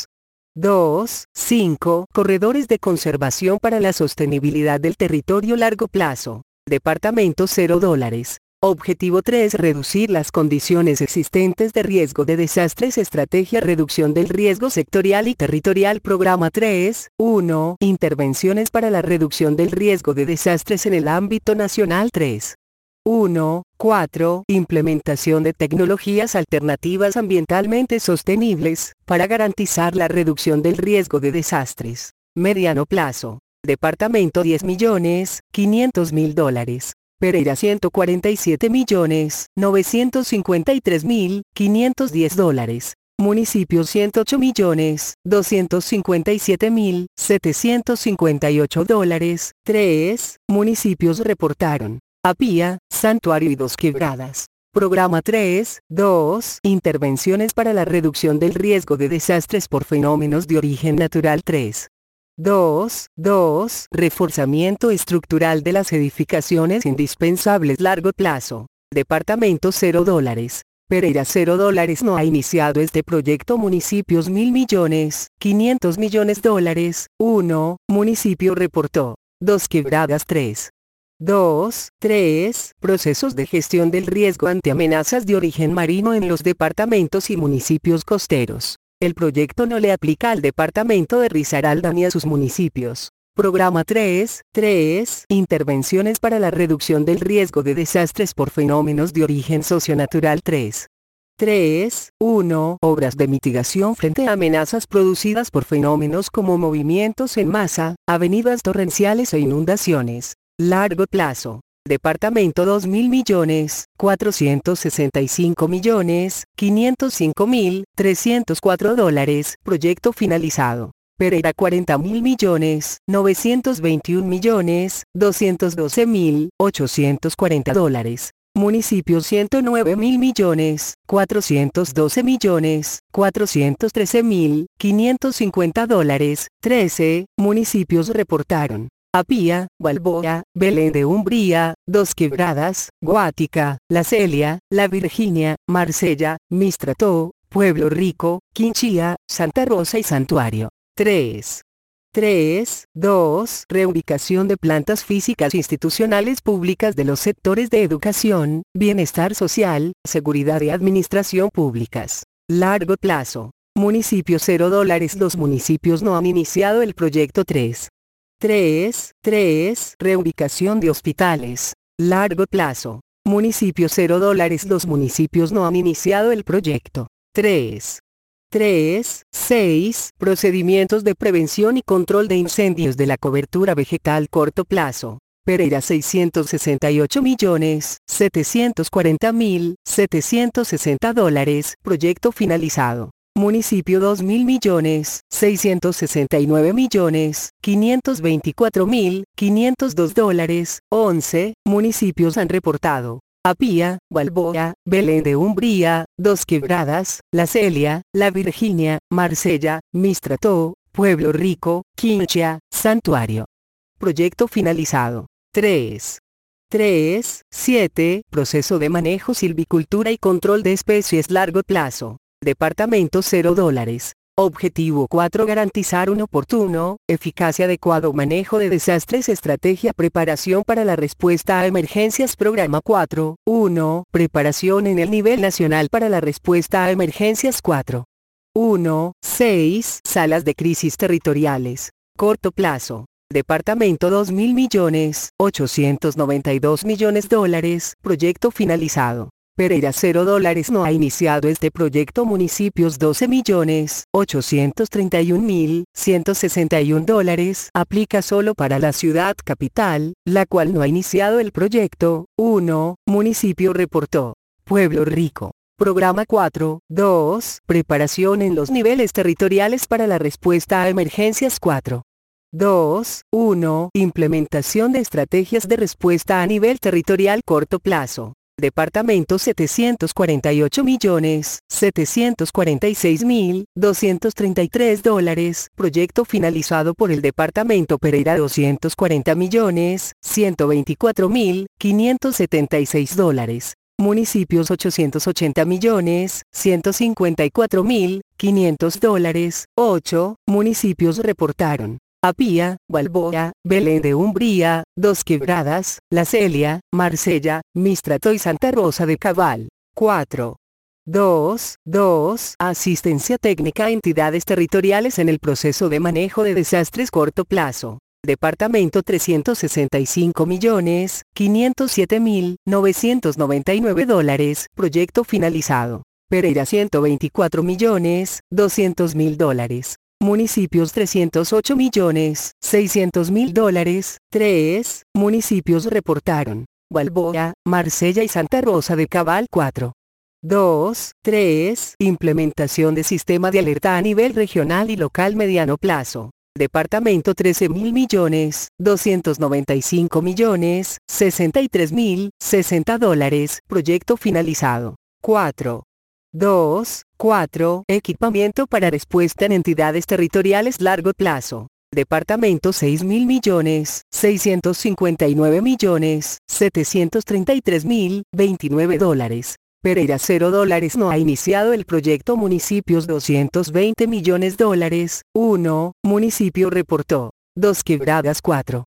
dos. cinco Corredores de conservación para la sostenibilidad del territorio largo plazo. Departamento cero dólares. Objetivo tres Reducir las condiciones existentes de riesgo de desastres. Estrategia Reducción del riesgo sectorial y territorial. Programa tres. uno Intervenciones para la reducción del riesgo de desastres en el ámbito nacional. tres. uno. cuatro Implementación de tecnologías alternativas ambientalmente sostenibles, para garantizar la reducción del riesgo de desastres. Mediano plazo. Departamento diez millones quinientos mil dólares. Pereira ciento cuarenta y siete millones novecientos cincuenta y tres mil quinientos diez dólares. Municipio ciento ocho millones doscientos cincuenta y siete mil setecientos cincuenta y ocho dólares. tres municipios reportaron. Apía, Santuario y Dos Quebradas. Programa tres. dos Intervenciones para la reducción del riesgo de desastres por fenómenos de origen natural. tres. dos. dos Reforzamiento estructural de las edificaciones indispensables. Largo plazo. Departamento cero dólares. Pereira cero dólares. No ha iniciado este proyecto. Municipios mil millones quinientos millones dólares. uno Municipio reportó. Dos Quebradas. tres. dos. tres Procesos de gestión del riesgo ante amenazas de origen marino en los departamentos y municipios costeros. El proyecto no le aplica al departamento de Risaralda ni a sus municipios. Programa tres. tres Intervenciones para la reducción del riesgo de desastres por fenómenos de origen socionatural. tres. tres. uno Obras de mitigación frente a amenazas producidas por fenómenos como movimientos en masa, avenidas torrenciales e inundaciones. Largo plazo. Departamento dos mil millones cuatrocientos sesenta y cinco millones quinientos cinco mil trescientos cuatro dólares. Proyecto finalizado. Pereira cuarenta mil millones novecientos veintiún millones doscientos doce mil ochocientos cuarenta dólares. Municipio ciento nueve mil millones cuatrocientos doce millones cuatrocientos trece mil quinientos cincuenta dólares. trece municipios reportaron. Apía, Balboa, Belén de Umbría, Dos Quebradas, Guática, La Celia, La Virginia, Marsella, Mistrató, Pueblo Rico, Quinchía, Santa Rosa y Santuario. tres. tres. dos. Reubicación de plantas físicas institucionales públicas de los sectores de educación, bienestar social, seguridad y administración públicas. Largo plazo. Municipio cero dólares. Los municipios no han iniciado el proyecto tres. tres. tres. Reubicación de hospitales. Largo plazo. Municipio cero dólares. Los municipios no han iniciado el proyecto tres. tres. seis. Procedimientos de prevención y control de incendios de la cobertura vegetal corto plazo. Pereira seiscientos sesenta y ocho millones, setecientos cuarenta mil, setecientos sesenta dólares. Proyecto finalizado. Municipio dos mil millones, seiscientos sesenta y nueve millones, quinientos veinticuatro mil, quinientos dos dólares. once. Municipios han reportado. Apía, Balboa, Belén de Umbría, Dos Quebradas, La Celia, La Virginia, Marsella, Mistrató, Pueblo Rico, Quinchía, Santuario. Proyecto finalizado. tres. tres. siete. Proceso de manejo silvicultura y control de especies largo plazo. Departamento cero dólares. Objetivo cuatro. Garantizar un oportuno, eficaz y adecuado manejo de desastres. Estrategia preparación para la respuesta a emergencias. Programa cuatro. uno. Preparación en el nivel nacional para la respuesta a emergencias. cuatro. uno. seis. Salas de crisis territoriales. Corto plazo. Departamento dos mil millones, ochocientos noventa y dos millones dólares. Proyecto finalizado. Pereira cero dólares. No ha iniciado este proyecto. Municipios doce millones, ochocientos treinta y un mil, ciento sesenta y un dólares. Aplica solo para la ciudad capital, la cual no ha iniciado el proyecto. uno. Municipio reportó. Pueblo Rico. Programa cuatro. dos. Preparación en los niveles territoriales para la respuesta a emergencias. cuatro. dos. uno. Implementación de estrategias de respuesta a nivel territorial corto plazo. Departamento setecientos cuarenta y ocho millones, setecientos cuarenta y seis mil, doscientos treinta y tres dólares. Proyecto finalizado por el Departamento Pereira doscientos cuarenta millones, ciento veinticuatro mil, quinientos setenta y seis dólares. Municipios ochocientos ochenta millones, ciento cincuenta y cuatro mil, quinientos dólares. ocho. Municipios reportaron. Apía, Balboa, Belén de Umbría, Dos Quebradas, La Celia, Marsella, Mistrató y Santa Rosa de Cabal. cuatro. dos. dos. Asistencia técnica a entidades territoriales en el proceso de manejo de desastres corto plazo. Departamento trescientos sesenta y cinco millones, quinientos siete mil, novecientos noventa y nueve dólares. Proyecto finalizado. Pereira ciento veinticuatro millones, doscientos mil dólares. Municipios trescientos ocho millones, seiscientos mil dólares. tres. Municipios reportaron. Balboa, Marsella y Santa Rosa de Cabal. cuatro. dos. tres. Implementación de sistema de alerta a nivel regional y local mediano plazo. Departamento trece mil millones, doscientos noventa y cinco millones, sesenta y tres mil, sesenta dólares. Proyecto finalizado. cuatro. dos. cuatro. Equipamiento para respuesta en entidades territoriales largo plazo. Departamento seis mil millones, seiscientos cincuenta y nueve millones, setecientos treinta y tres mil, veintinueve dólares. Pereira cero dólares. No ha iniciado el proyecto. Municipios doscientos veinte millones dólares. uno. Municipio reportó. Dos Quebradas. cuatro.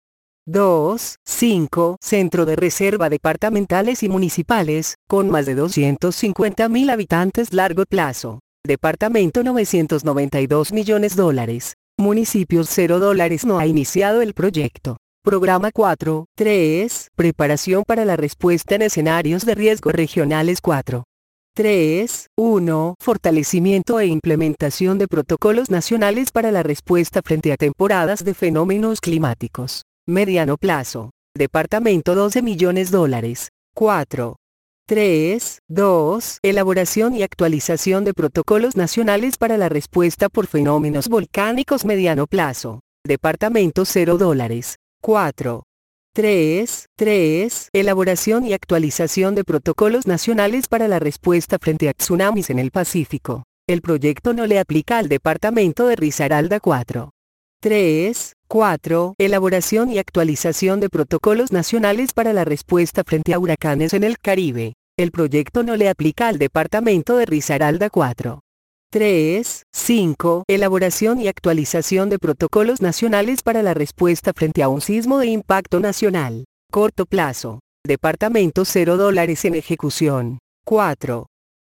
dos. cinco. Centro de reserva departamentales y municipales, con más de doscientos cincuenta mil habitantes largo plazo. Departamento novecientos noventa y dos millones dólares. Municipios cero dólares. No ha iniciado el proyecto. Programa cuatro. tres. Preparación para la respuesta en escenarios de riesgo regionales. cuatro. tres. uno. Fortalecimiento e implementación de protocolos nacionales para la respuesta frente a temporadas de fenómenos climáticos. Mediano plazo. Departamento doce millones dólares. cuatro. tres. dos. Elaboración y actualización de protocolos nacionales para la respuesta por fenómenos volcánicos. Mediano plazo. Departamento cero dólares. cuatro. tres. tres. Elaboración y actualización de protocolos nacionales para la respuesta frente a tsunamis en el Pacífico. El proyecto no le aplica al Departamento de Risaralda. cuatro. tres. cuatro. Elaboración y actualización de protocolos nacionales para la respuesta frente a huracanes en el Caribe. El proyecto no le aplica al Departamento de Risaralda. cuatro. tres. cinco. Elaboración y actualización de protocolos nacionales para la respuesta frente a un sismo de impacto nacional. Corto plazo. Departamento cero dólares en ejecución. cuatro.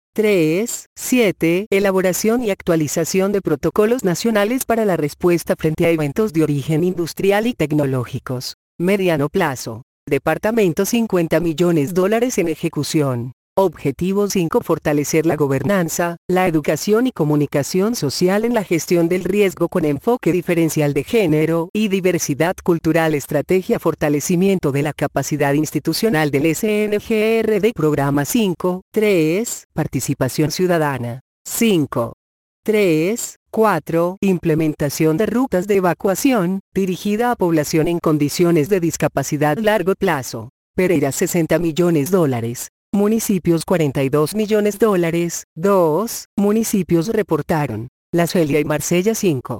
tres. siete. Elaboración y actualización de protocolos nacionales para la respuesta frente a eventos de origen industrial y tecnológicos. Mediano plazo. Departamento cincuenta millones dólares en ejecución. Objetivo cinco. Fortalecer la gobernanza, la educación y comunicación social en la gestión del riesgo con enfoque diferencial de género y diversidad cultural. Estrategia. Fortalecimiento de la capacidad institucional del S N G R D. Programa cinco. tres. Participación ciudadana. cinco. tres. cuatro. Implementación de rutas de evacuación, dirigida a población en condiciones de discapacidad. Largo plazo. Pereira sesenta millones dólares. Municipios cuarenta y dos millones dólares. dos. Municipios reportaron. La Celia y Marsella cinco.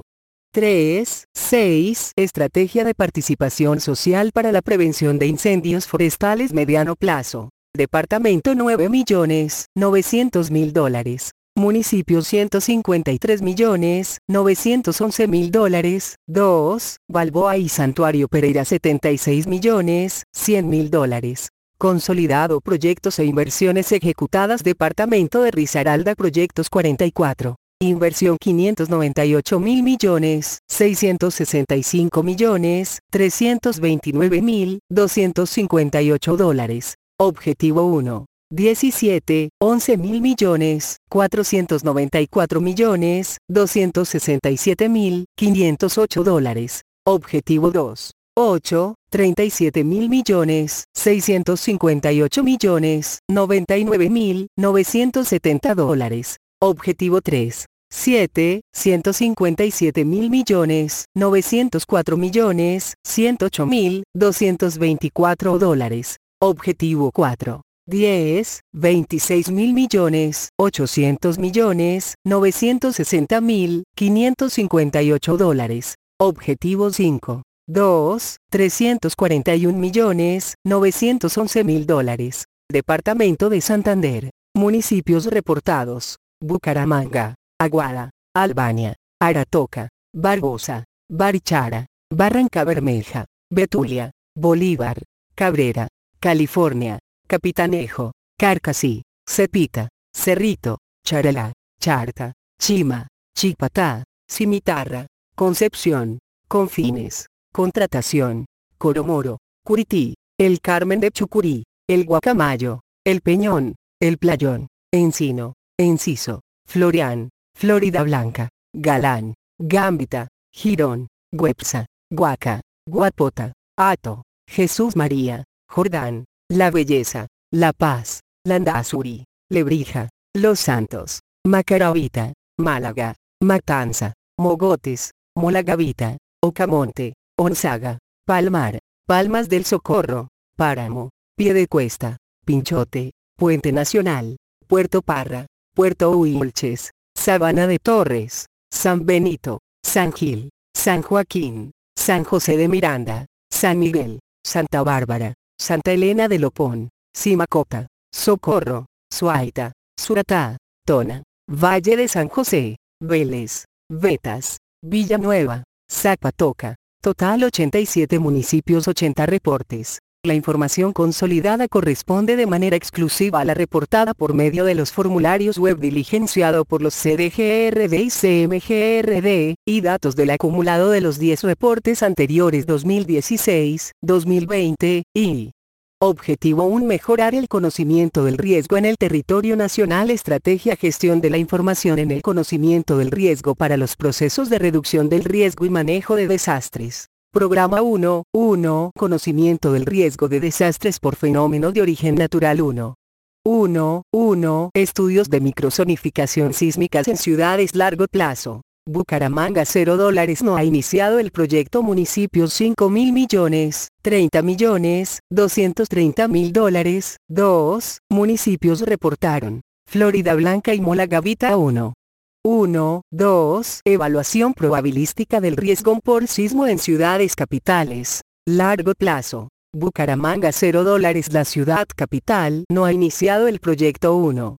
tres. seis. Estrategia de participación social para la prevención de incendios forestales. Mediano plazo. Departamento nueve millones novecientos mil dólares. Municipios ciento cincuenta y tres millones novecientos once mil dólares. dos. Balboa y Santuario Pereira setenta y seis millones cien mil dólares. Consolidado proyectos e inversiones ejecutadas. Departamento de Risaralda proyectos cuarenta y cuatro. Inversión quinientos noventa y ocho mil millones seiscientos sesenta y cinco millones trescientos veintinueve mil doscientos cincuenta y ocho dólares. Objetivo uno. diecisiete, once mil millones cuatrocientos noventa y cuatro millones doscientos sesenta y siete mil quinientos ocho dólares. Objetivo dos. ocho, treinta y siete mil millones seiscientos cincuenta y ocho millones noventa y nueve mil novecientos setenta dólares. Objetivo tres. siete, ciento cincuenta y siete mil millones novecientos cuatro millones ciento ocho mil doscientos veinticuatro dólares. Objetivo cuatro. diez, veintiséis mil millones ochocientos millones novecientos sesenta mil quinientos cincuenta y ocho dólares. Objetivo cinco. dos, trescientos cuarenta y un millones novecientos once mil dólares. Departamento de Santander. Municipios reportados. Bucaramanga, Aguada, Albania, Aratoca, Barbosa, Barichara, Barrancabermeja, Betulia, Bolívar, Cabrera, California, Capitanejo, Carcassí, Cepita, Cerrito, Charalá, Charta, Chima, Chipatá, Cimitarra, Concepción, Confines, Contratación, Coromoro, Curití, El Carmen de Chucurí, El Guacamayo, El Peñón, El Playón, Encino, Enciso, Florián, Florida Blanca, Galán, Gambita, Girón, Güepsa, Guaca, Guapota, Hato, Jesús María, Jordán, La Belleza, La Paz, Landazuri, Lebrija, Los Santos, Macaravita, Málaga, Matanza, Mogotes, Molagavita, Ocamonte, Onzaga, Palmar, Palmas del Socorro, Páramo, Piedecuesta, Pinchote, Puente Nacional, Puerto Parra, Puerto Huilches, Sabana de Torres, San Benito, San Gil, San Joaquín, San José de Miranda, San Miguel, Santa Bárbara, Santa Elena de Lopón, Simacota, Socorro, Suaita, Suratá, Tona, Valle de San José, Vélez, Vetas, Villanueva, Zapatoca. Total ochenta y siete municipios, ochenta reportes. La información consolidada corresponde de manera exclusiva a la reportada por medio de los formularios web diligenciado por los C D G R D y C M G R D, y datos del acumulado de los diez reportes anteriores dos mil dieciséis, dos mil veinte, y Objetivo uno. Mejorar el conocimiento del riesgo en el territorio nacional. Estrategia gestión de la información en el conocimiento del riesgo para los procesos de reducción del riesgo y manejo de desastres. Programa uno. uno. Conocimiento del riesgo de desastres por fenómeno de origen natural. uno. uno. uno. Estudios de microzonificación sísmicas en ciudades. Largo plazo. Bucaramanga cero dólares. No ha iniciado el proyecto. Municipios cinco mil millones, treinta millones, doscientos treinta mil dólares. dos. Municipios reportaron. Florida Blanca y Molagavita. uno. uno. dos. Evaluación probabilística del riesgo por sismo en ciudades capitales. Largo plazo. Bucaramanga cero dólares. La ciudad capital no ha iniciado el proyecto. uno.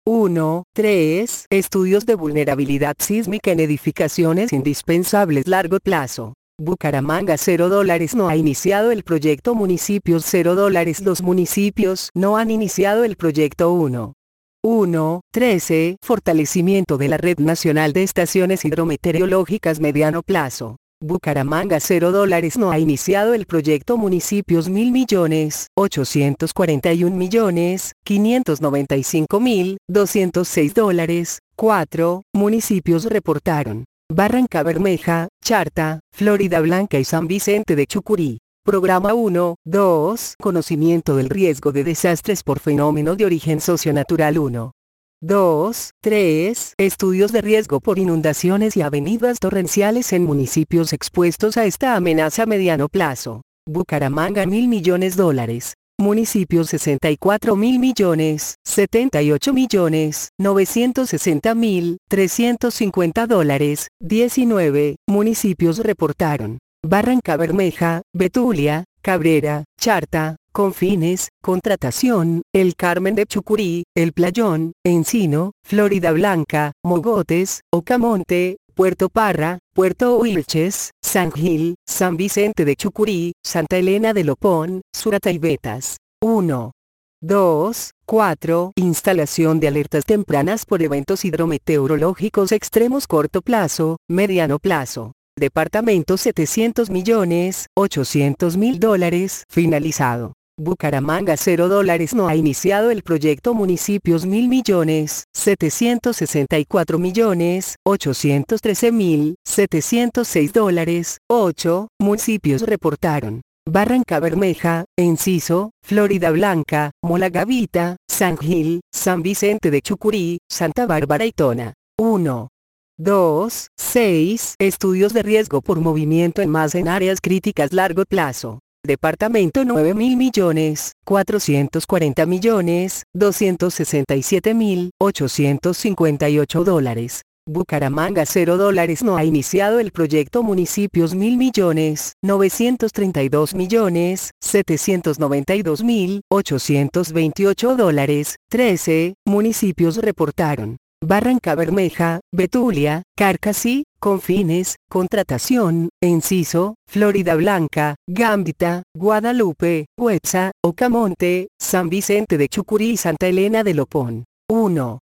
uno. tres. Estudios de vulnerabilidad sísmica en edificaciones indispensables largo plazo. Bucaramanga cero dólares no ha iniciado el proyecto municipios cero dólares los municipios no han iniciado el proyecto uno. uno. trece. Fortalecimiento de la Red Nacional de Estaciones Hidrometeorológicas mediano plazo. Bucaramanga cero dólares no ha iniciado el proyecto municipios mil millones, ochocientos cuarenta y un millones, quinientos noventa y cinco mil, doscientos seis dólares. cuatro. Municipios reportaron. Barranca Bermeja, Charta, Florida Blanca y San Vicente de Chucurí. Programa uno. dos. Conocimiento del riesgo de desastres por fenómeno de origen socionatural uno. dos. tres. Estudios de riesgo por inundaciones y avenidas torrenciales en municipios expuestos a esta amenaza a mediano plazo. Bucaramanga mil millones dólares. Municipios sesenta y cuatro mil millones, setenta y ocho millones, novecientos sesenta mil, trescientos cincuenta dólares. diecinueve. Municipios reportaron. Barranca Bermeja, Betulia, Cabrera, Charta, Confines, Contratación, El Carmen de Chucurí, El Playón, Encino, Florida Blanca, Mogotes, Ocamonte, Puerto Parra, Puerto Wilches, San Gil, San Vicente de Chucurí, Santa Elena de Lopón, Surata y Betas. uno. dos. cuatro. Instalación de alertas tempranas por eventos hidrometeorológicos extremos corto plazo, mediano plazo. Departamento setecientos millones, ochocientos mil dólares. Finalizado. Bucaramanga cero dólares no ha iniciado el proyecto municipios mil millones, setecientos sesenta y cuatro millones, ochocientos trece mil, setecientos seis dólares. ocho. Municipios reportaron. Barranca Bermeja, Enciso, Florida Blanca, Molagavita, San Gil, San Vicente de Chucurí, Santa Bárbara y Tona. uno. dos. seis. Estudios de riesgo por movimiento en masa en áreas críticas largo plazo. Departamento nueve mil millones, cuatrocientos cuarenta millones, doscientos sesenta y siete mil, ochocientos cincuenta y ocho dólares. Bucaramanga cero dólares no ha iniciado el proyecto municipios mil millones, novecientos treinta y dos millones, setecientos noventa y dos mil, ochocientos veintiocho dólares. trece. Municipios reportaron. Barranca Bermeja, Betulia, Carcasí, Confines, Contratación, Enciso, Florida Blanca, Gambita, Guadalupe, Huetza, Ocamonte, San Vicente de Chucurí y Santa Elena de Lopón. uno.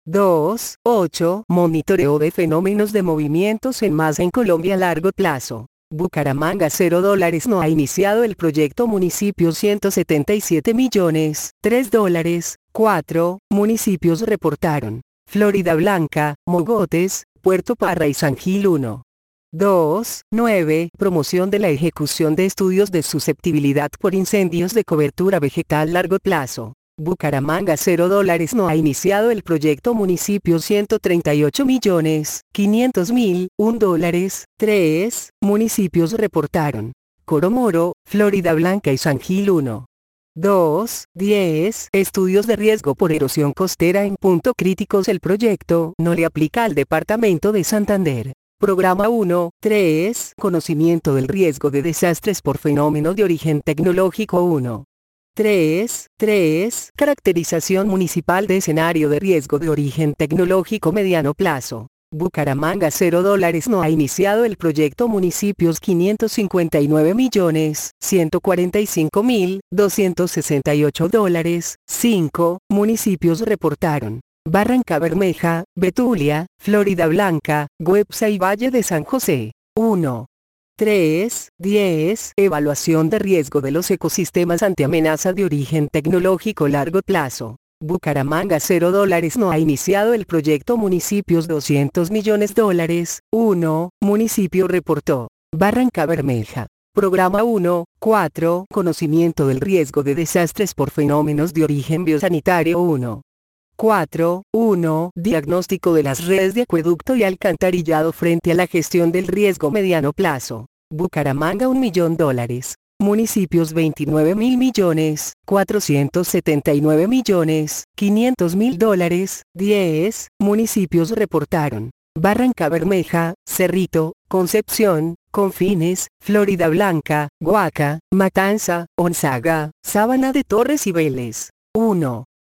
dos. ocho. Monitoreo de fenómenos de movimientos en masa en Colombia a largo plazo. Bucaramanga cero dólares no ha iniciado el proyecto municipios ciento setenta y siete millones, tres dólares. cuatro. Municipios reportaron. Florida Blanca, Mogotes, Puerto Parra y San Gil uno. dos. nueve. Promoción de la ejecución de estudios de susceptibilidad por incendios de cobertura vegetal largo plazo. Bucaramanga cero dólares no ha iniciado el proyecto municipio ciento treinta y ocho millones, quinientos mil, un dólares. tres. Municipios reportaron. Coromoro, Florida Blanca y San Gil uno. dos. diez. Estudios de riesgo por erosión costera en punto críticos. El proyecto no le aplica al departamento de Santander. Programa uno. tres. Conocimiento del riesgo de desastres por fenómeno de origen tecnológico uno. tres. tres. Caracterización municipal de escenario de riesgo de origen tecnológico mediano plazo. Bucaramanga cero dólares no ha iniciado el proyecto municipios quinientos cincuenta y nueve millones, ciento cuarenta y cinco mil, doscientos sesenta y ocho dólares. cinco. Municipios reportaron. Barranca Bermeja, Betulia, Florida Blanca, Güepsa y Valle de San José. uno. tres. diez. Evaluación de riesgo de los ecosistemas ante amenaza de origen tecnológico largo plazo. Bucaramanga cero dólares no ha iniciado el proyecto municipios doscientos millones dólares. uno. Municipio reportó. Barranca Bermeja. Programa uno. cuatro. Conocimiento del riesgo de desastres por fenómenos de origen biosanitario uno. cuatro. uno. Diagnóstico de las redes de acueducto y alcantarillado frente a la gestión del riesgo mediano plazo. Bucaramanga un millón dólares. Municipios veintinueve mil millones, cuatrocientos setenta y nueve millones, quinientos mil dólares. diez. Municipios reportaron. Barranca Bermeja, Cerrito, Concepción, Confines, Florida Blanca, Guaca, Matanza, Onzaga, Sabana de Torres y Vélez. uno.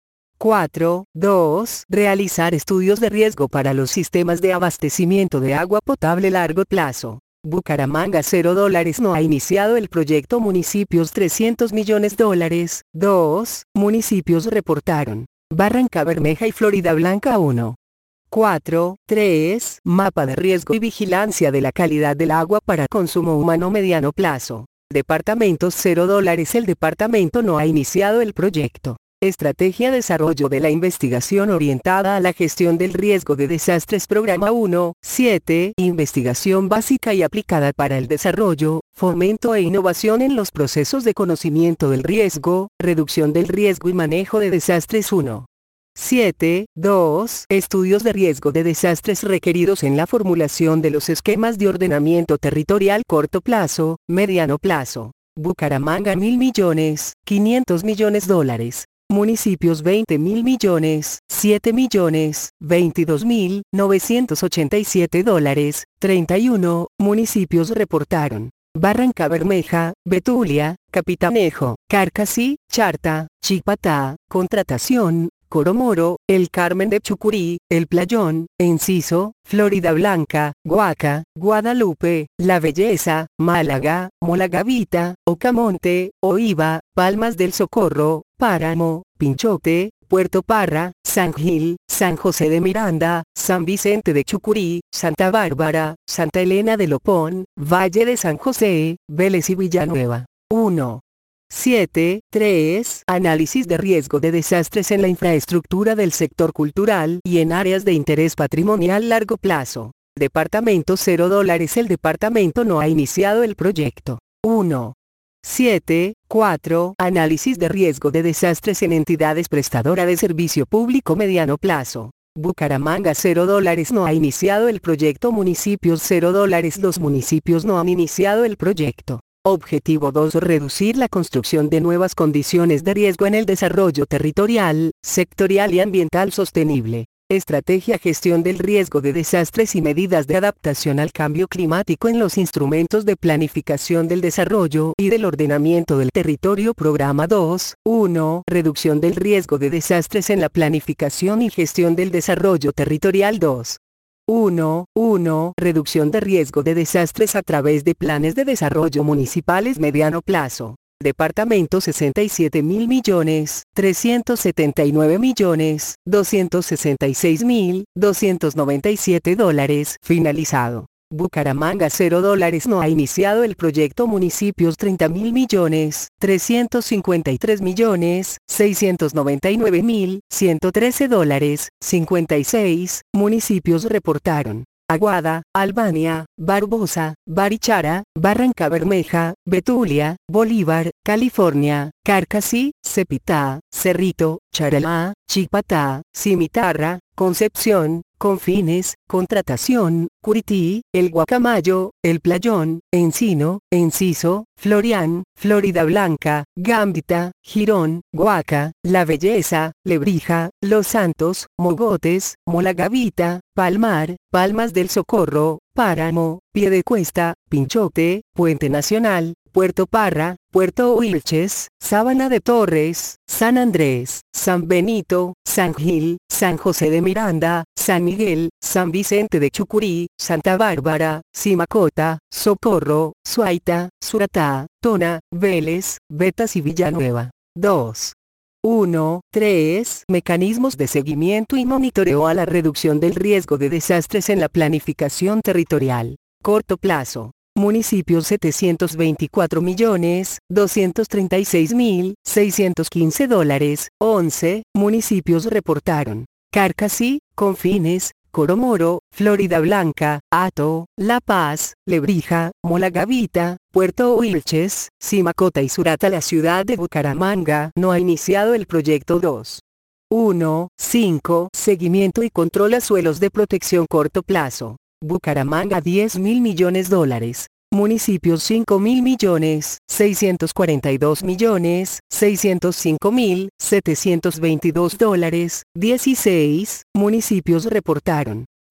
cuatro. dos. Realizar estudios de riesgo para los sistemas de abastecimiento de agua potable a largo plazo. Bucaramanga cero dólares no ha iniciado el proyecto Municipios trescientos millones dólares. dos. Municipios reportaron. Barranca Bermeja y Florida Blanca uno. cuatro. tres. Mapa de riesgo y vigilancia de la calidad del agua para consumo humano mediano plazo. Departamentos cero dólares. El departamento no ha iniciado el proyecto. Estrategia Desarrollo de la Investigación orientada a la gestión del riesgo de desastres Programa uno. siete. Investigación básica y aplicada para el desarrollo, fomento e innovación en los procesos de conocimiento del riesgo, reducción del riesgo y manejo de desastres uno. siete. dos. Estudios de riesgo de desastres requeridos en la formulación de los esquemas de ordenamiento territorial corto plazo, mediano plazo. Bucaramanga mil millones, quinientos millones dólares. Municipios veinte mil millones, siete millones, veintidós mil, novecientos ochenta y siete dólares, treinta y uno. Municipios reportaron. Barranca Bermeja, Betulia, Capitanejo, Carcasí, Charta, Chipatá, Contratación, Coromoro, El Carmen de Chucurí, El Playón, Enciso, Florida Blanca, Guaca, Guadalupe, La Belleza, Málaga, Molagavita, Ocamonte, Oiva, Palmas del Socorro, Páramo, Pinchote, Puerto Parra, San Gil, San José de Miranda, San Vicente de Chucurí, Santa Bárbara, Santa Elena de Lopón, Valle de San José, Vélez y Villanueva. uno. siete. tres. Análisis de riesgo de desastres en la infraestructura del sector cultural y en áreas de interés patrimonial largo plazo. Departamento cero dólares. El departamento no ha iniciado el proyecto. uno. siete. cuatro. Análisis de riesgo de desastres en entidades prestadoras de servicio público mediano plazo. Bucaramanga cero dólares no ha iniciado el proyecto. Municipios cero dólares. Los municipios no han iniciado el proyecto. Objetivo dos. Reducir la construcción de nuevas condiciones de riesgo en el desarrollo territorial, sectorial y ambiental sostenible. Estrategia Gestión del riesgo de desastres y medidas de adaptación al cambio climático en los instrumentos de planificación del desarrollo y del ordenamiento del territorio. Programa dos. uno. Reducción del riesgo de desastres en la planificación y gestión del desarrollo territorial. dos. uno. uno. Reducción de riesgo de desastres a través de planes de desarrollo municipales mediano plazo. Departamento sesenta y siete mil millones, trescientos setenta y nueve millones, doscientos sesenta y seis mil, doscientos noventa y siete dólares. Finalizado. Bucaramanga cero dólares no ha iniciado el proyecto. Municipios treinta mil millones, trescientos cincuenta y tres millones, seiscientos noventa y nueve mil, ciento trece dólares, cincuenta y seis. Municipios reportaron. Aguada, Albania, Barbosa, Barichara, Barranca Bermeja, Betulia, Bolívar, California, Carcasí, Cepitá, Cerrito, Charalá, Chipatá, Cimitarra, Concepción, Confines, Contratación, Curití, El Guacamayo, El Playón, Encino, Enciso, Florián, Florida Blanca, Gambita, Girón, Guaca, La Belleza, Lebrija, Los Santos, Mogotes, Molagavita, Palmar, Palmas del Socorro, Páramo, Piedecuesta, Pinchote, Puente Nacional, Puerto Parra, Puerto Wilches, Sabana de Torres, San Andrés, San Benito, San Gil, San José de Miranda, San Miguel, San Vicente de Chucurí, Santa Bárbara, Simacota, Socorro, Suaita, Suratá, Tona, Vélez, Betas y Villanueva. dos. uno. tres. Mecanismos de seguimiento y monitoreo a la reducción del riesgo de desastres en la planificación territorial. Corto plazo. Municipios setecientos veinticuatro millones, doscientos treinta y seis mil, seiscientos quince dólares. once. Municipios reportaron. Carcasí, Confines, Coromoro, Florida Blanca, Hato, La Paz, Lebrija, Molagavita, Puerto Wilches, Simacota y Surata. La ciudad de Bucaramanga no ha iniciado el proyecto. dos. uno. cinco. Seguimiento y control a suelos de protección corto plazo. Bucaramanga diez mil millones dólares. Municipios cinco mil millones, seiscientos cuarenta y dos millones, seiscientos cinco mil, setecientos veintidós dólares. dieciséis. Municipios reportaron.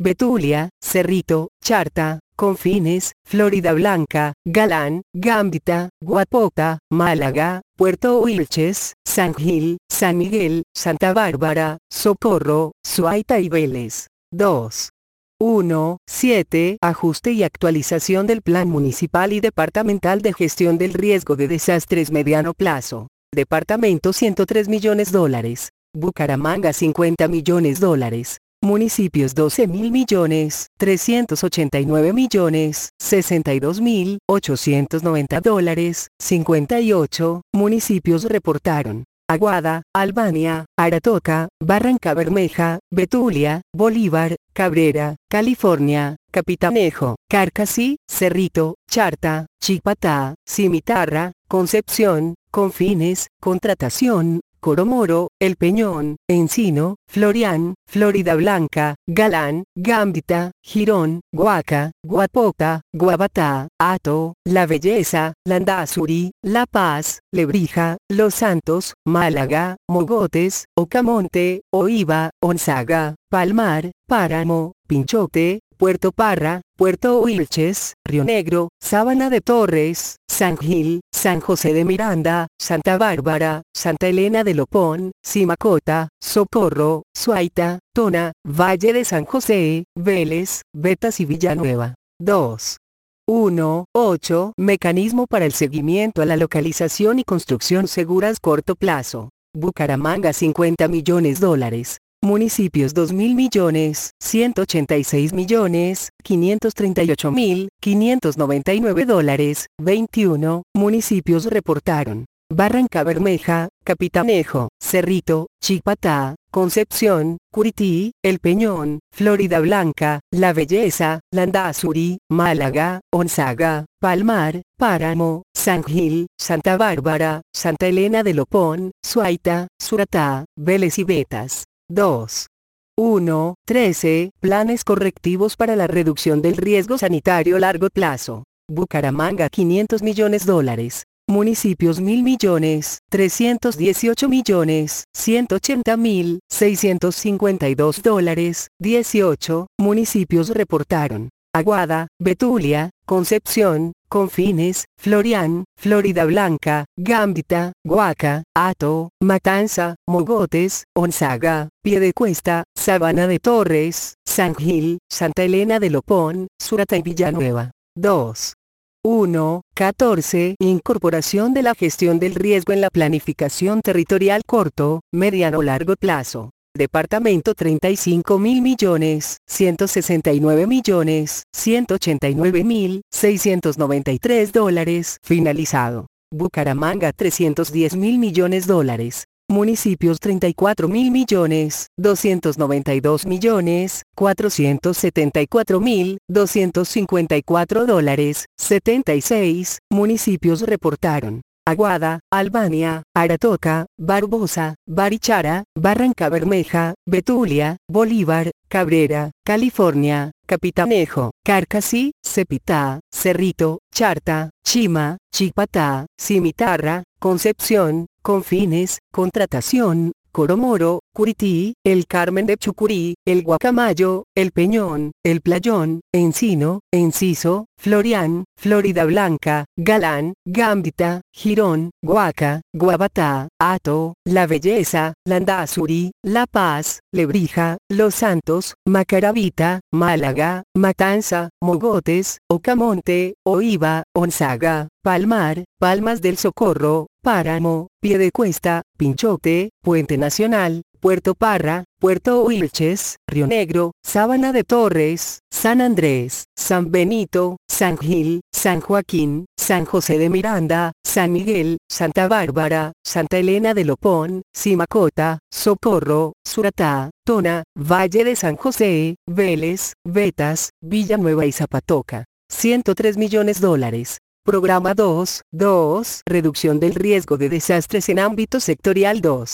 Betulia, Cerrito, Charta, Confines, Florida Blanca, Galán, Gambita, Guapota, Málaga, Puerto Wilches, San Gil, San Miguel, Santa Bárbara, Socorro, Suaita y Vélez. dos. uno. siete. Ajuste y actualización del Plan Municipal y Departamental de Gestión del Riesgo de Desastres Mediano Plazo. Departamento ciento tres millones dólares. Bucaramanga cincuenta millones dólares. Municipios doce mil millones, trescientos ochenta y nueve millones, sesenta y dos mil, ochocientos noventa dólares, cincuenta y ocho. Municipios reportaron: Aguada, Albania, Aratoca, Barrancabermeja, Betulia, Bolívar, Cabrera, California, Capitanejo, Carcasí, Cerrito, Charta, Chipatá, Cimitarra, Concepción, Confines, Contratación, Coromoro, El Peñón, Encino, Florián, Florida Blanca, Galán, Gambita, Girón, Guaca, Guapota, Guabatá, Hato, La Belleza, Landazuri, La Paz, Lebrija, Los Santos, Málaga, Mogotes, Ocamonte, Oiva, Onzaga, Palmar, Páramo, Pinchote, Puerto Parra, Puerto Wilches, Río Negro, Sabana de Torres, San Gil, San José de Miranda, Santa Bárbara, Santa Elena de Lopón, Simacota, Socorro, Suaita, Tona, Valle de San José, Vélez, Betas y Villanueva. dos. uno. ocho. Mecanismo para el seguimiento a la localización y construcción seguras corto plazo. Bucaramanga cincuenta millones dólares. Municipios dos mil millones, ciento ochenta y seis millones, quinientos treinta y ocho mil, quinientos noventa y nueve dólares. veintiuno. Municipios reportaron: Barrancabermeja, Capitanejo, Cerrito, Chipatá, Concepción, Curití, El Peñón, Florida Blanca, La Belleza, Landazuri, Málaga, Onzaga, Palmar, Páramo, San Gil, Santa Bárbara, Santa Elena de Lopón, Suaita, Suratá, Vélez y Betas. dos. uno. trece. Planes correctivos para la reducción del riesgo sanitario a largo plazo. Bucaramanga quinientos millones dólares. Municipios mil millones, trescientos dieciocho millones, ciento ochenta mil, seiscientos cincuenta y dos dólares. dieciocho. Municipios reportaron: Aguada, Betulia, Concepción, Confines, Florián, Florida Blanca, Gambita, Guaca, Hato, Matanza, Mogotes, Onzaga, Piedecuesta, Sabana de Torres, San Gil, Santa Elena de Lopón, Suratá y Villanueva. dos. uno. catorce. Incorporación de la gestión del riesgo en la planificación territorial corto, mediano o largo plazo. Departamento treinta y cinco mil millones, ciento sesenta y nueve millones, ciento ochenta y nueve mil, seiscientos noventa y tres dólares. Finalizado. Bucaramanga trescientos diez mil millones dólares. Municipios treinta y cuatro mil millones, doscientos noventa y dos millones, cuatrocientos setenta y cuatro mil, doscientos cincuenta y cuatro dólares. setenta y seis. Municipios reportaron: Aguada, Albania, Aratoca, Barbosa, Barichara, Barrancabermeja, Betulia, Bolívar, Cabrera, California, Capitanejo, Carcasí, Cepitá, Cerrito, Charta, Chima, Chipatá, Cimitarra, Concepción, Confines, Contratación, Coromoro, Curití, El Carmen de Chucurí, El Guacamayo, El Peñón, El Playón, Encino, Enciso, Florián, Florida Blanca, Galán, Gambita, Girón, Guaca, Guabatá, Hato, La Belleza, Landazuri, La Paz, Lebrija, Los Santos, Macaravita, Málaga, Matanza, Mogotes, Ocamonte, Oiva, Onzaga, Palmar, Palmas del Socorro, Páramo, Piedecuesta, Pinchote, Puente Nacional, Puerto Parra, Puerto Wilches, Río Negro, Sabana de Torres, San Andrés, San Benito, San Gil, San Joaquín, San José de Miranda, San Miguel, Santa Bárbara, Santa Elena de Lopón, Simacota, Socorro, Suratá, Tona, Valle de San José, Vélez, Betas, Villanueva y Zapatoca. ciento tres millones dólares. Programa dos. dos. Reducción del riesgo de desastres en ámbito sectorial dos.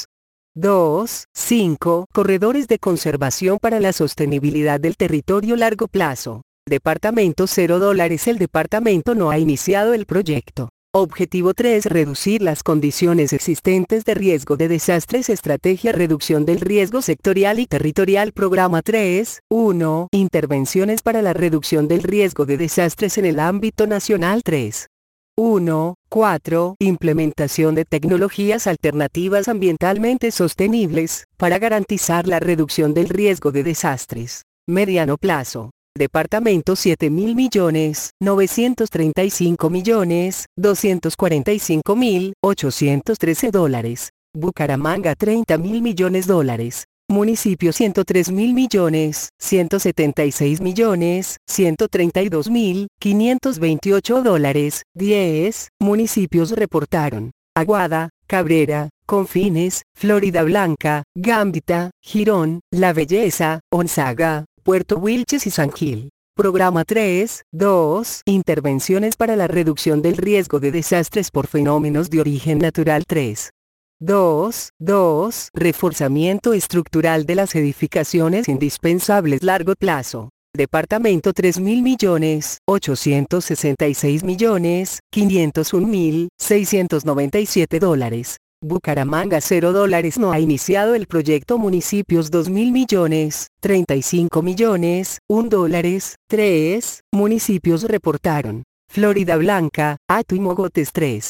dos. cinco. Corredores de conservación para la sostenibilidad del territorio largo plazo. Departamento cero dólares. El departamento no ha iniciado el proyecto. Objetivo tres. Reducir las condiciones existentes de riesgo de desastres. Estrategia reducción del riesgo sectorial y territorial. Programa tres. uno. Intervenciones para la reducción del riesgo de desastres en el ámbito nacional. tres. uno. cuatro. Implementación de tecnologías alternativas ambientalmente sostenibles, para garantizar la reducción del riesgo de desastres. Mediano plazo. Departamento siete mil millones, novecientos treinta y cinco millones, doscientos cuarenta y cinco mil, ochocientos trece dólares. Bucaramanga treinta mil millones dólares. Municipio ciento tres mil millones, ciento setenta y seis millones, ciento treinta y dos mil, quinientos veintiocho dólares. diez. Municipios reportaron: Aguada, Cabrera, Confines, Florida Blanca, Gambita, Girón, La Belleza, Onzaga, Puerto Wilches y San Gil. Programa tres. dos. Intervenciones para la reducción del riesgo de desastres por fenómenos de origen natural. tres. dos. dos. Reforzamiento estructural de las edificaciones indispensables. Largo plazo. Departamento tres mil millones, ochocientos sesenta y seis millones, quinientos un mil, seiscientos noventa y siete dólares. Bucaramanga cero dólares. No ha iniciado el proyecto. Municipios dos mil millones, treinta y cinco millones, un dólares. tres. Municipios reportaron: Florida Blanca, Hato y Mogotes. tres.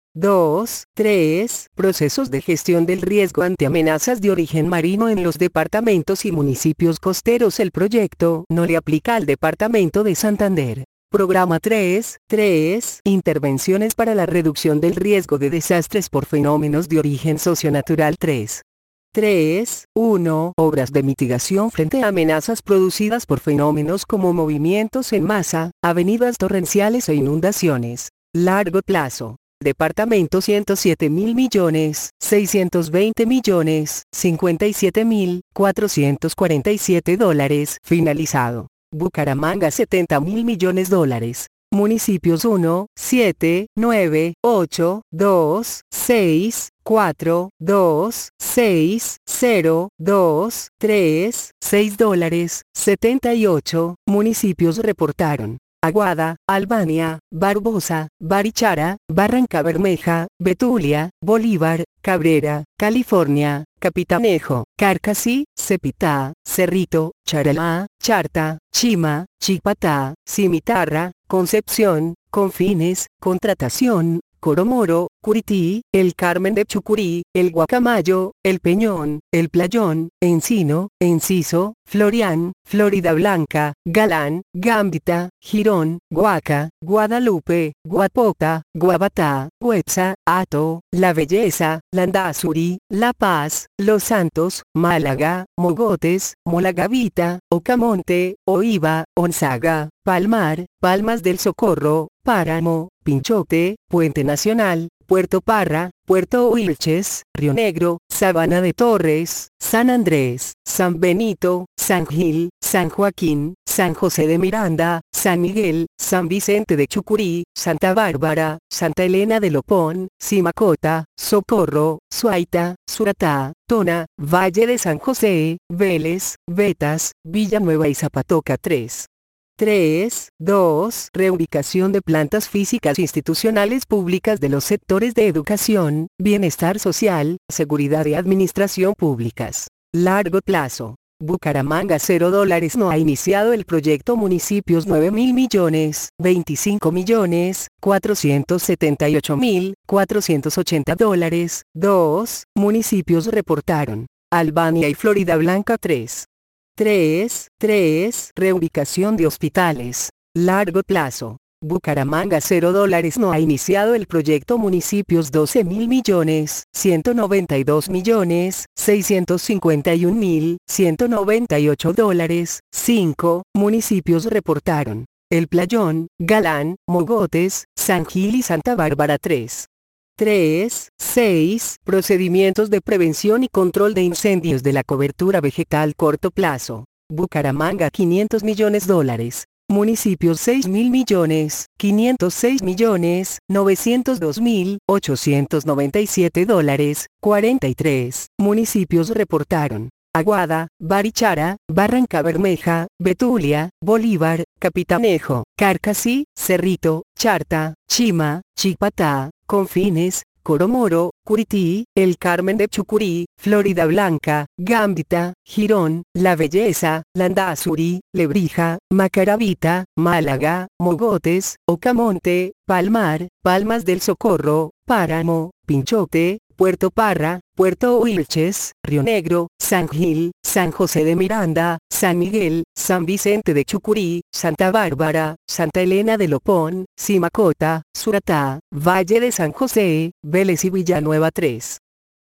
dos. tres. Procesos de gestión del riesgo ante amenazas de origen marino en los departamentos y municipios costeros. El proyecto no le aplica al departamento de Santander. Programa tres. tres. Intervenciones para la reducción del riesgo de desastres por fenómenos de origen socionatural. tres. tres. uno. Obras de mitigación frente a amenazas producidas por fenómenos como movimientos en masa, avenidas torrenciales e inundaciones. Largo plazo. Departamento ciento siete mil millones, seiscientos veinte millones, cincuenta y siete mil, cuatrocientos cuarenta y siete dólares. Finalizado. Bucaramanga setenta mil millones dólares. Municipios uno, siete, nueve, ocho, dos, seis, cuatro, dos, seis, cero, dos, tres, seis dólares. setenta y ocho. Municipios reportaron: Aguada, Albania, Barbosa, Barichara, Barranca Bermeja, Betulia, Bolívar, Cabrera, California, Capitanejo, Carcasí, Cepitá, Cerrito, Charalá, Charta, Chima, Chipatá, Cimitarra, Concepción, Confines, Contratación, Coromoro, Curití, El Carmen de Chucurí, El Guacamayo, El Peñón, El Playón, Encino, Enciso, Florián, Florida Blanca, Galán, Gambita, Girón, Guaca, Guadalupe, Guapota, Guabatá, Huepsa, Hato, La Belleza, Landazuri, La Paz, Los Santos, Málaga, Mogotes, Molagavita, Ocamonte, Oiva, Onzaga, Palmar, Palmas del Socorro, Páramo, Pinchote, Puente Nacional, Puerto Parra, Puerto Wilches, Río Negro, Sabana de Torres, San Andrés, San Benito, San Gil, San Joaquín, San José de Miranda, San Miguel, San Vicente de Chucurí, Santa Bárbara, Santa Elena de Lopón, Simacota, Socorro, Suaita, Suratá, Tona, Valle de San José, Vélez, Betas, Villanueva y Zapatoca. tres. tres. dos. Reubicación de plantas físicas institucionales públicas de los sectores de educación, bienestar social, seguridad y administración públicas. Largo plazo. Bucaramanga cero dólares. No ha iniciado el proyecto. Municipios nueve mil millones, veinticinco millones, cuatrocientos setenta y ocho mil, cuatrocientos ochenta dólares. dos. Municipios reportaron: Albania y Florida Blanca. tres. tres. tres. Reubicación de hospitales. Largo plazo. Bucaramanga cero dólares. No ha iniciado el proyecto. Municipios doce mil millones, ciento noventa y dos millones, seiscientos cincuenta y un mil, ciento noventa y ocho dólares. cinco. Municipios reportaron: El Playón, Galán, Mogotes, San Gil y Santa Bárbara. tres. tres. seis. Procedimientos de prevención y control de incendios de la cobertura vegetal corto plazo. Bucaramanga quinientos millones dólares. Municipios seis mil millones, quinientos seis millones, novecientos dos mil, ochocientos noventa y siete dólares. cuarenta y tres. Municipios reportaron: Aguada, Barichara, Barranca Bermeja, Betulia, Bolívar, Capitanejo, Carcasí, Cerrito, Charta, Chima, Chipatá, Confines, Coromoro, Curití, El Carmen de Chucurí, Florida Blanca, Gambita, Girón, La Belleza, Landazuri, Lebrija, Macaravita, Málaga, Mogotes, Ocamonte, Palmar, Palmas del Socorro, Páramo, Pinchote, Puerto Parra, Puerto Wilches, Río Negro, San Gil, San José de Miranda, San Miguel, San Vicente de Chucurí, Santa Bárbara, Santa Elena de Lopón, Simacota, Suratá, Valle de San José, Vélez y Villanueva tres.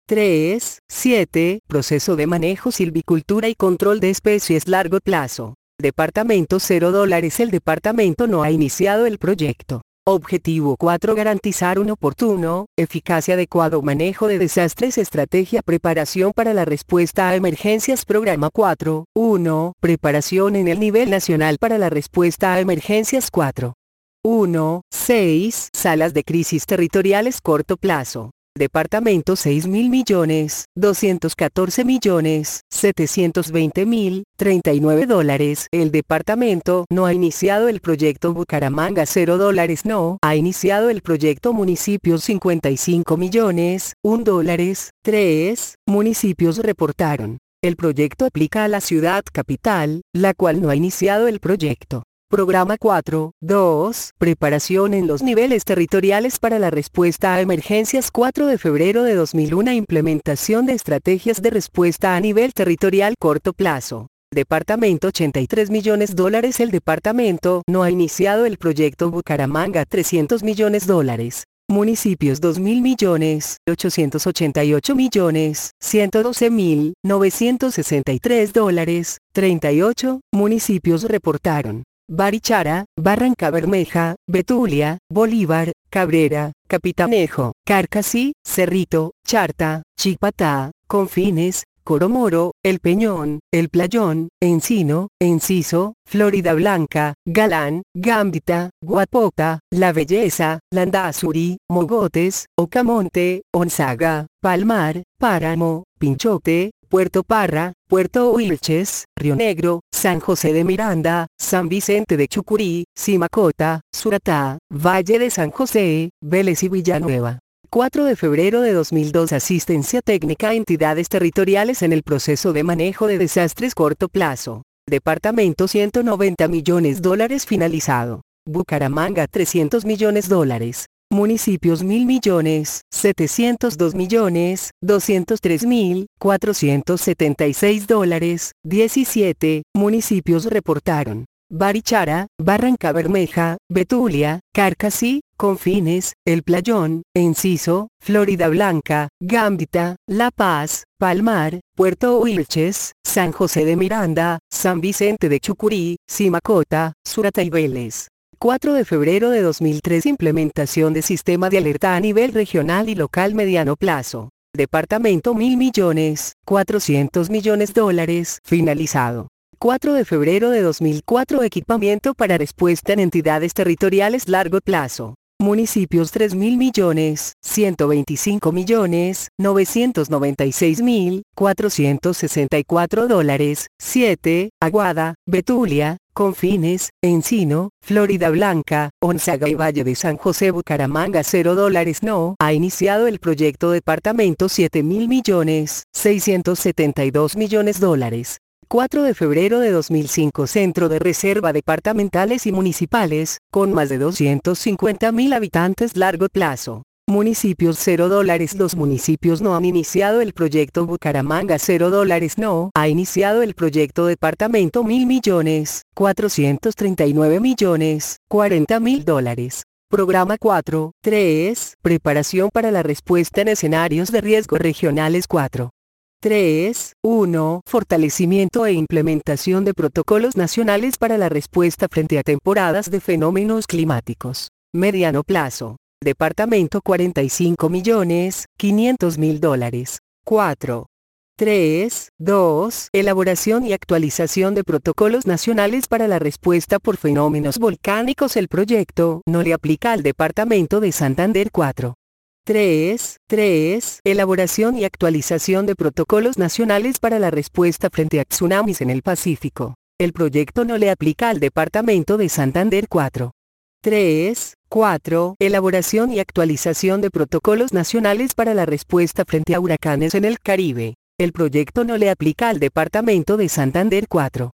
tres. siete. Proceso de manejo silvicultura y control de especies largo plazo. Departamento cero dólares. El departamento no ha iniciado el proyecto. Objetivo cuatro. Garantizar un oportuno, eficaz y adecuado manejo de desastres. Estrategia preparación para la respuesta a emergencias. Programa cuatro. uno. Preparación en el nivel nacional para la respuesta a emergencias. cuatro. uno. seis. Salas de crisis territoriales corto plazo. Departamento seis mil millones, doscientos catorce millones, setecientos veinte mil, treinta y nueve dólares. El departamento no ha iniciado el proyecto Bucaramanga cero dólares. No ha iniciado el proyecto Municipios cincuenta y cinco millones, un dólares. tres. Municipios reportaron. El proyecto aplica a la ciudad capital, la cual no ha iniciado el proyecto. Programa cuatro. dos. Preparación en los niveles territoriales para la respuesta a emergencias. cuatro de febrero de dos mil uno. Implementación de estrategias de respuesta a nivel territorial corto plazo. Departamento ochenta y tres millones dólares. El departamento no ha iniciado el proyecto Bucaramanga trescientos millones dólares. Municipios dos mil millones, ochocientos ochenta y ocho millones, ciento doce mil, novecientos sesenta y tres dólares. treinta y ocho. Municipios reportaron. Barichara, Barranca Bermeja, Betulia, Bolívar, Cabrera, Capitanejo, Carcasí, Cerrito, Charta, Chipatá, Confines, Coromoro, El Peñón, El Playón, Encino, Enciso, Florida Blanca, Galán, Gambita, Guapota, La Belleza, Landazuri, Mogotes, Ocamonte, Onzaga, Palmar, Páramo, Pinchote, Puerto Parra, Puerto Wilches, Río Negro, San José de Miranda, San Vicente de Chucurí, Simacota, Suratá, Valle de San José, Vélez y Villanueva. cuatro de febrero de dos mil dos. Asistencia técnica a entidades territoriales en el proceso de manejo de desastres corto plazo. Departamento ciento noventa millones dólares finalizado. Bucaramanga trescientos millones dólares. Municipios mil millones, setecientos dos millones, doscientos tres mil, cuatrocientos setenta y seis dólares. diecisiete. Municipios reportaron. Barichara, Barranca Bermeja, Betulia, Carcasí, Confines, El Playón, Enciso, Florida Blanca, Gambita, La Paz, Palmar, Puerto Wilches, San José de Miranda, San Vicente de Chucurí, Simacota, Suratá y Vélez. cuatro de febrero de dos mil tres. Implementación de sistema de alerta a nivel regional y local mediano plazo. Departamento mil millones, cuatrocientos millones dólares, finalizado. cuatro de febrero de dos mil cuatro. Equipamiento para respuesta en entidades territoriales largo plazo. Municipios tres mil millones, ciento veinticinco millones, novecientos noventa y seis mil, cuatrocientos sesenta y cuatro dólares. siete. Aguada, Betulia, Confines, Encino, Florida Blanca, Onzaga y Valle de San José. Bucaramanga cero dólares. No ha iniciado el proyecto. Departamento siete mil millones, seiscientos setenta y dos millones dólares. cuatro de febrero de dos mil cinco. Centro de reserva departamentales y municipales, con más de doscientos cincuenta mil habitantes largo plazo. Municipios cero dólares. Los municipios no han iniciado el proyecto Bucaramanga cero dólares. No ha iniciado el proyecto. Departamento mil millones, cuatrocientos treinta y nueve millones, cuarenta mil dólares. Programa cuatro. tres. Preparación para la respuesta en escenarios de riesgo regionales. cuatro. tres. uno. Fortalecimiento e implementación de protocolos nacionales para la respuesta frente a temporadas de fenómenos climáticos. Mediano plazo. Departamento cuarenta y cinco millones, quinientos mil dólares. cuatro. tres. dos. Elaboración y actualización de protocolos nacionales para la respuesta por fenómenos volcánicos. El proyecto no le aplica al Departamento de Santander. cuatro. tres. tres. Elaboración y actualización de protocolos nacionales para la respuesta frente a tsunamis en el Pacífico. El proyecto no le aplica al Departamento de Santander. cuatro. tres. cuatro. Elaboración y actualización de protocolos nacionales para la respuesta frente a huracanes en el Caribe. El proyecto no le aplica al Departamento de Santander. cuatro.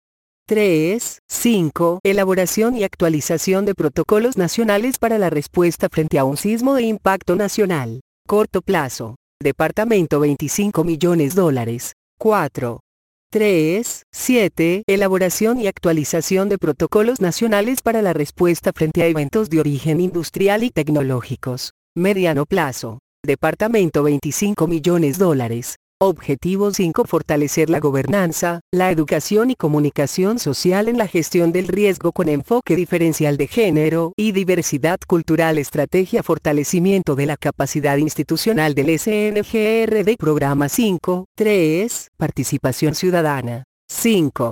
tres. cinco. Elaboración y actualización de protocolos nacionales para la respuesta frente a un sismo de impacto nacional. Corto plazo. Departamento veinticinco millones dólares. cuatro. tres. siete. Elaboración y actualización de protocolos nacionales para la respuesta frente a eventos de origen industrial y tecnológicos. Mediano plazo. Departamento veinticinco millones dólares. Objetivo cinco. Fortalecer la gobernanza, la educación y comunicación social en la gestión del riesgo con enfoque diferencial de género y diversidad cultural. Estrategia. Fortalecimiento de la capacidad institucional del S N G R D. Programa cinco. tres. Participación ciudadana. cinco.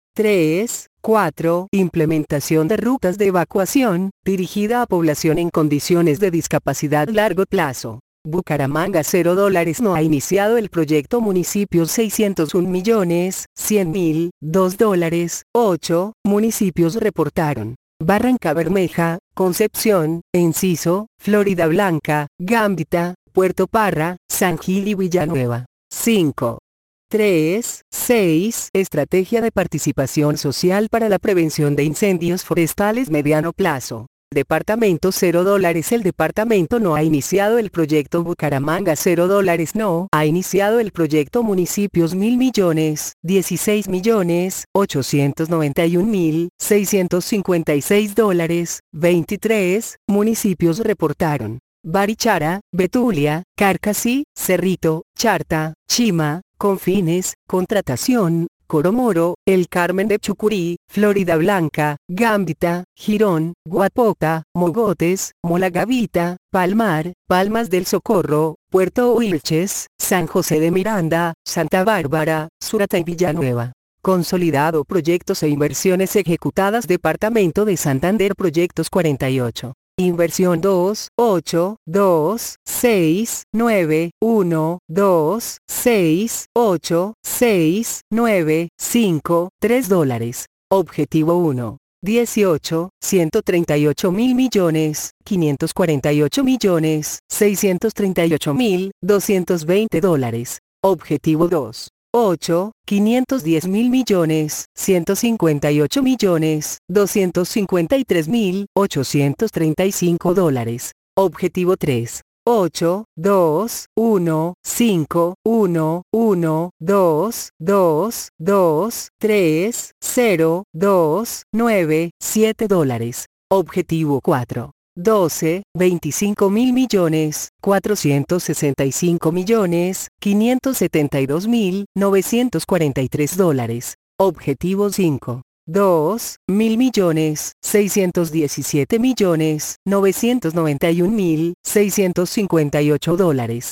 tres. cuatro. Implementación de rutas de evacuación, dirigida a población en condiciones de discapacidad. Largo plazo. Bucaramanga cero dólares. No ha iniciado el proyecto. Municipios seiscientos un millones, cien mil, dos dólares. ocho. Municipios reportaron: Barranca Bermeja, Concepción, Enciso, Florida Blanca, Gambita, Puerto Parra, San Gil y Villanueva. cinco. tres. seis. Estrategia de participación social para la prevención de incendios forestales. Mediano plazo. Departamento cero dólares. El departamento no ha iniciado el proyecto. Bucaramanga cero dólares. No ha iniciado el proyecto. Municipios mil millones, dieciséis millones, ochocientos noventa y un mil, seiscientos cincuenta y seis dólares. veintitrés. Municipios reportaron: Barichara, Betulia, Carcasí, Cerrito, Charta, Chima, Confines, Contratación, Coromoro, El Carmen de Chucurí, Florida Blanca, Gambita, Girón, Guapota, Mogotes, Molagavita, Palmar, Palmas del Socorro, Puerto Wilches, San José de Miranda, Santa Bárbara, Surata y Villanueva. Consolidado. Proyectos e inversiones ejecutadas. Departamento de Santander. Proyectos cuarenta y ocho. Inversión dos, ocho, dos, seis, nueve, uno, dos, seis, ocho, seis, nueve, cinco, tres dólares. Objetivo uno. dieciocho, ciento treinta y ocho mil millones, quinientos cuarenta y ocho millones, seiscientos treinta y ocho mil, doscientos veinte dólares. Objetivo dos. ocho, quinientos diez mil millones, ciento cincuenta y ocho millones, doscientos cincuenta y tres mil, ochocientos treinta y cinco dólares. Objetivo tres. ocho, dos, uno, cinco, uno, uno, dos, dos, dos, tres, cero, dos, nueve, siete dólares. Objetivo cuatro. doce, veinticinco mil millones, cuatrocientos sesenta y cinco millones, quinientos setenta y dos mil, novecientos cuarenta y tres dólares. Objetivo cinco. dos, mil millones, seiscientos diecisiete millones, novecientos noventa y un mil, seiscientos cincuenta y ocho dólares.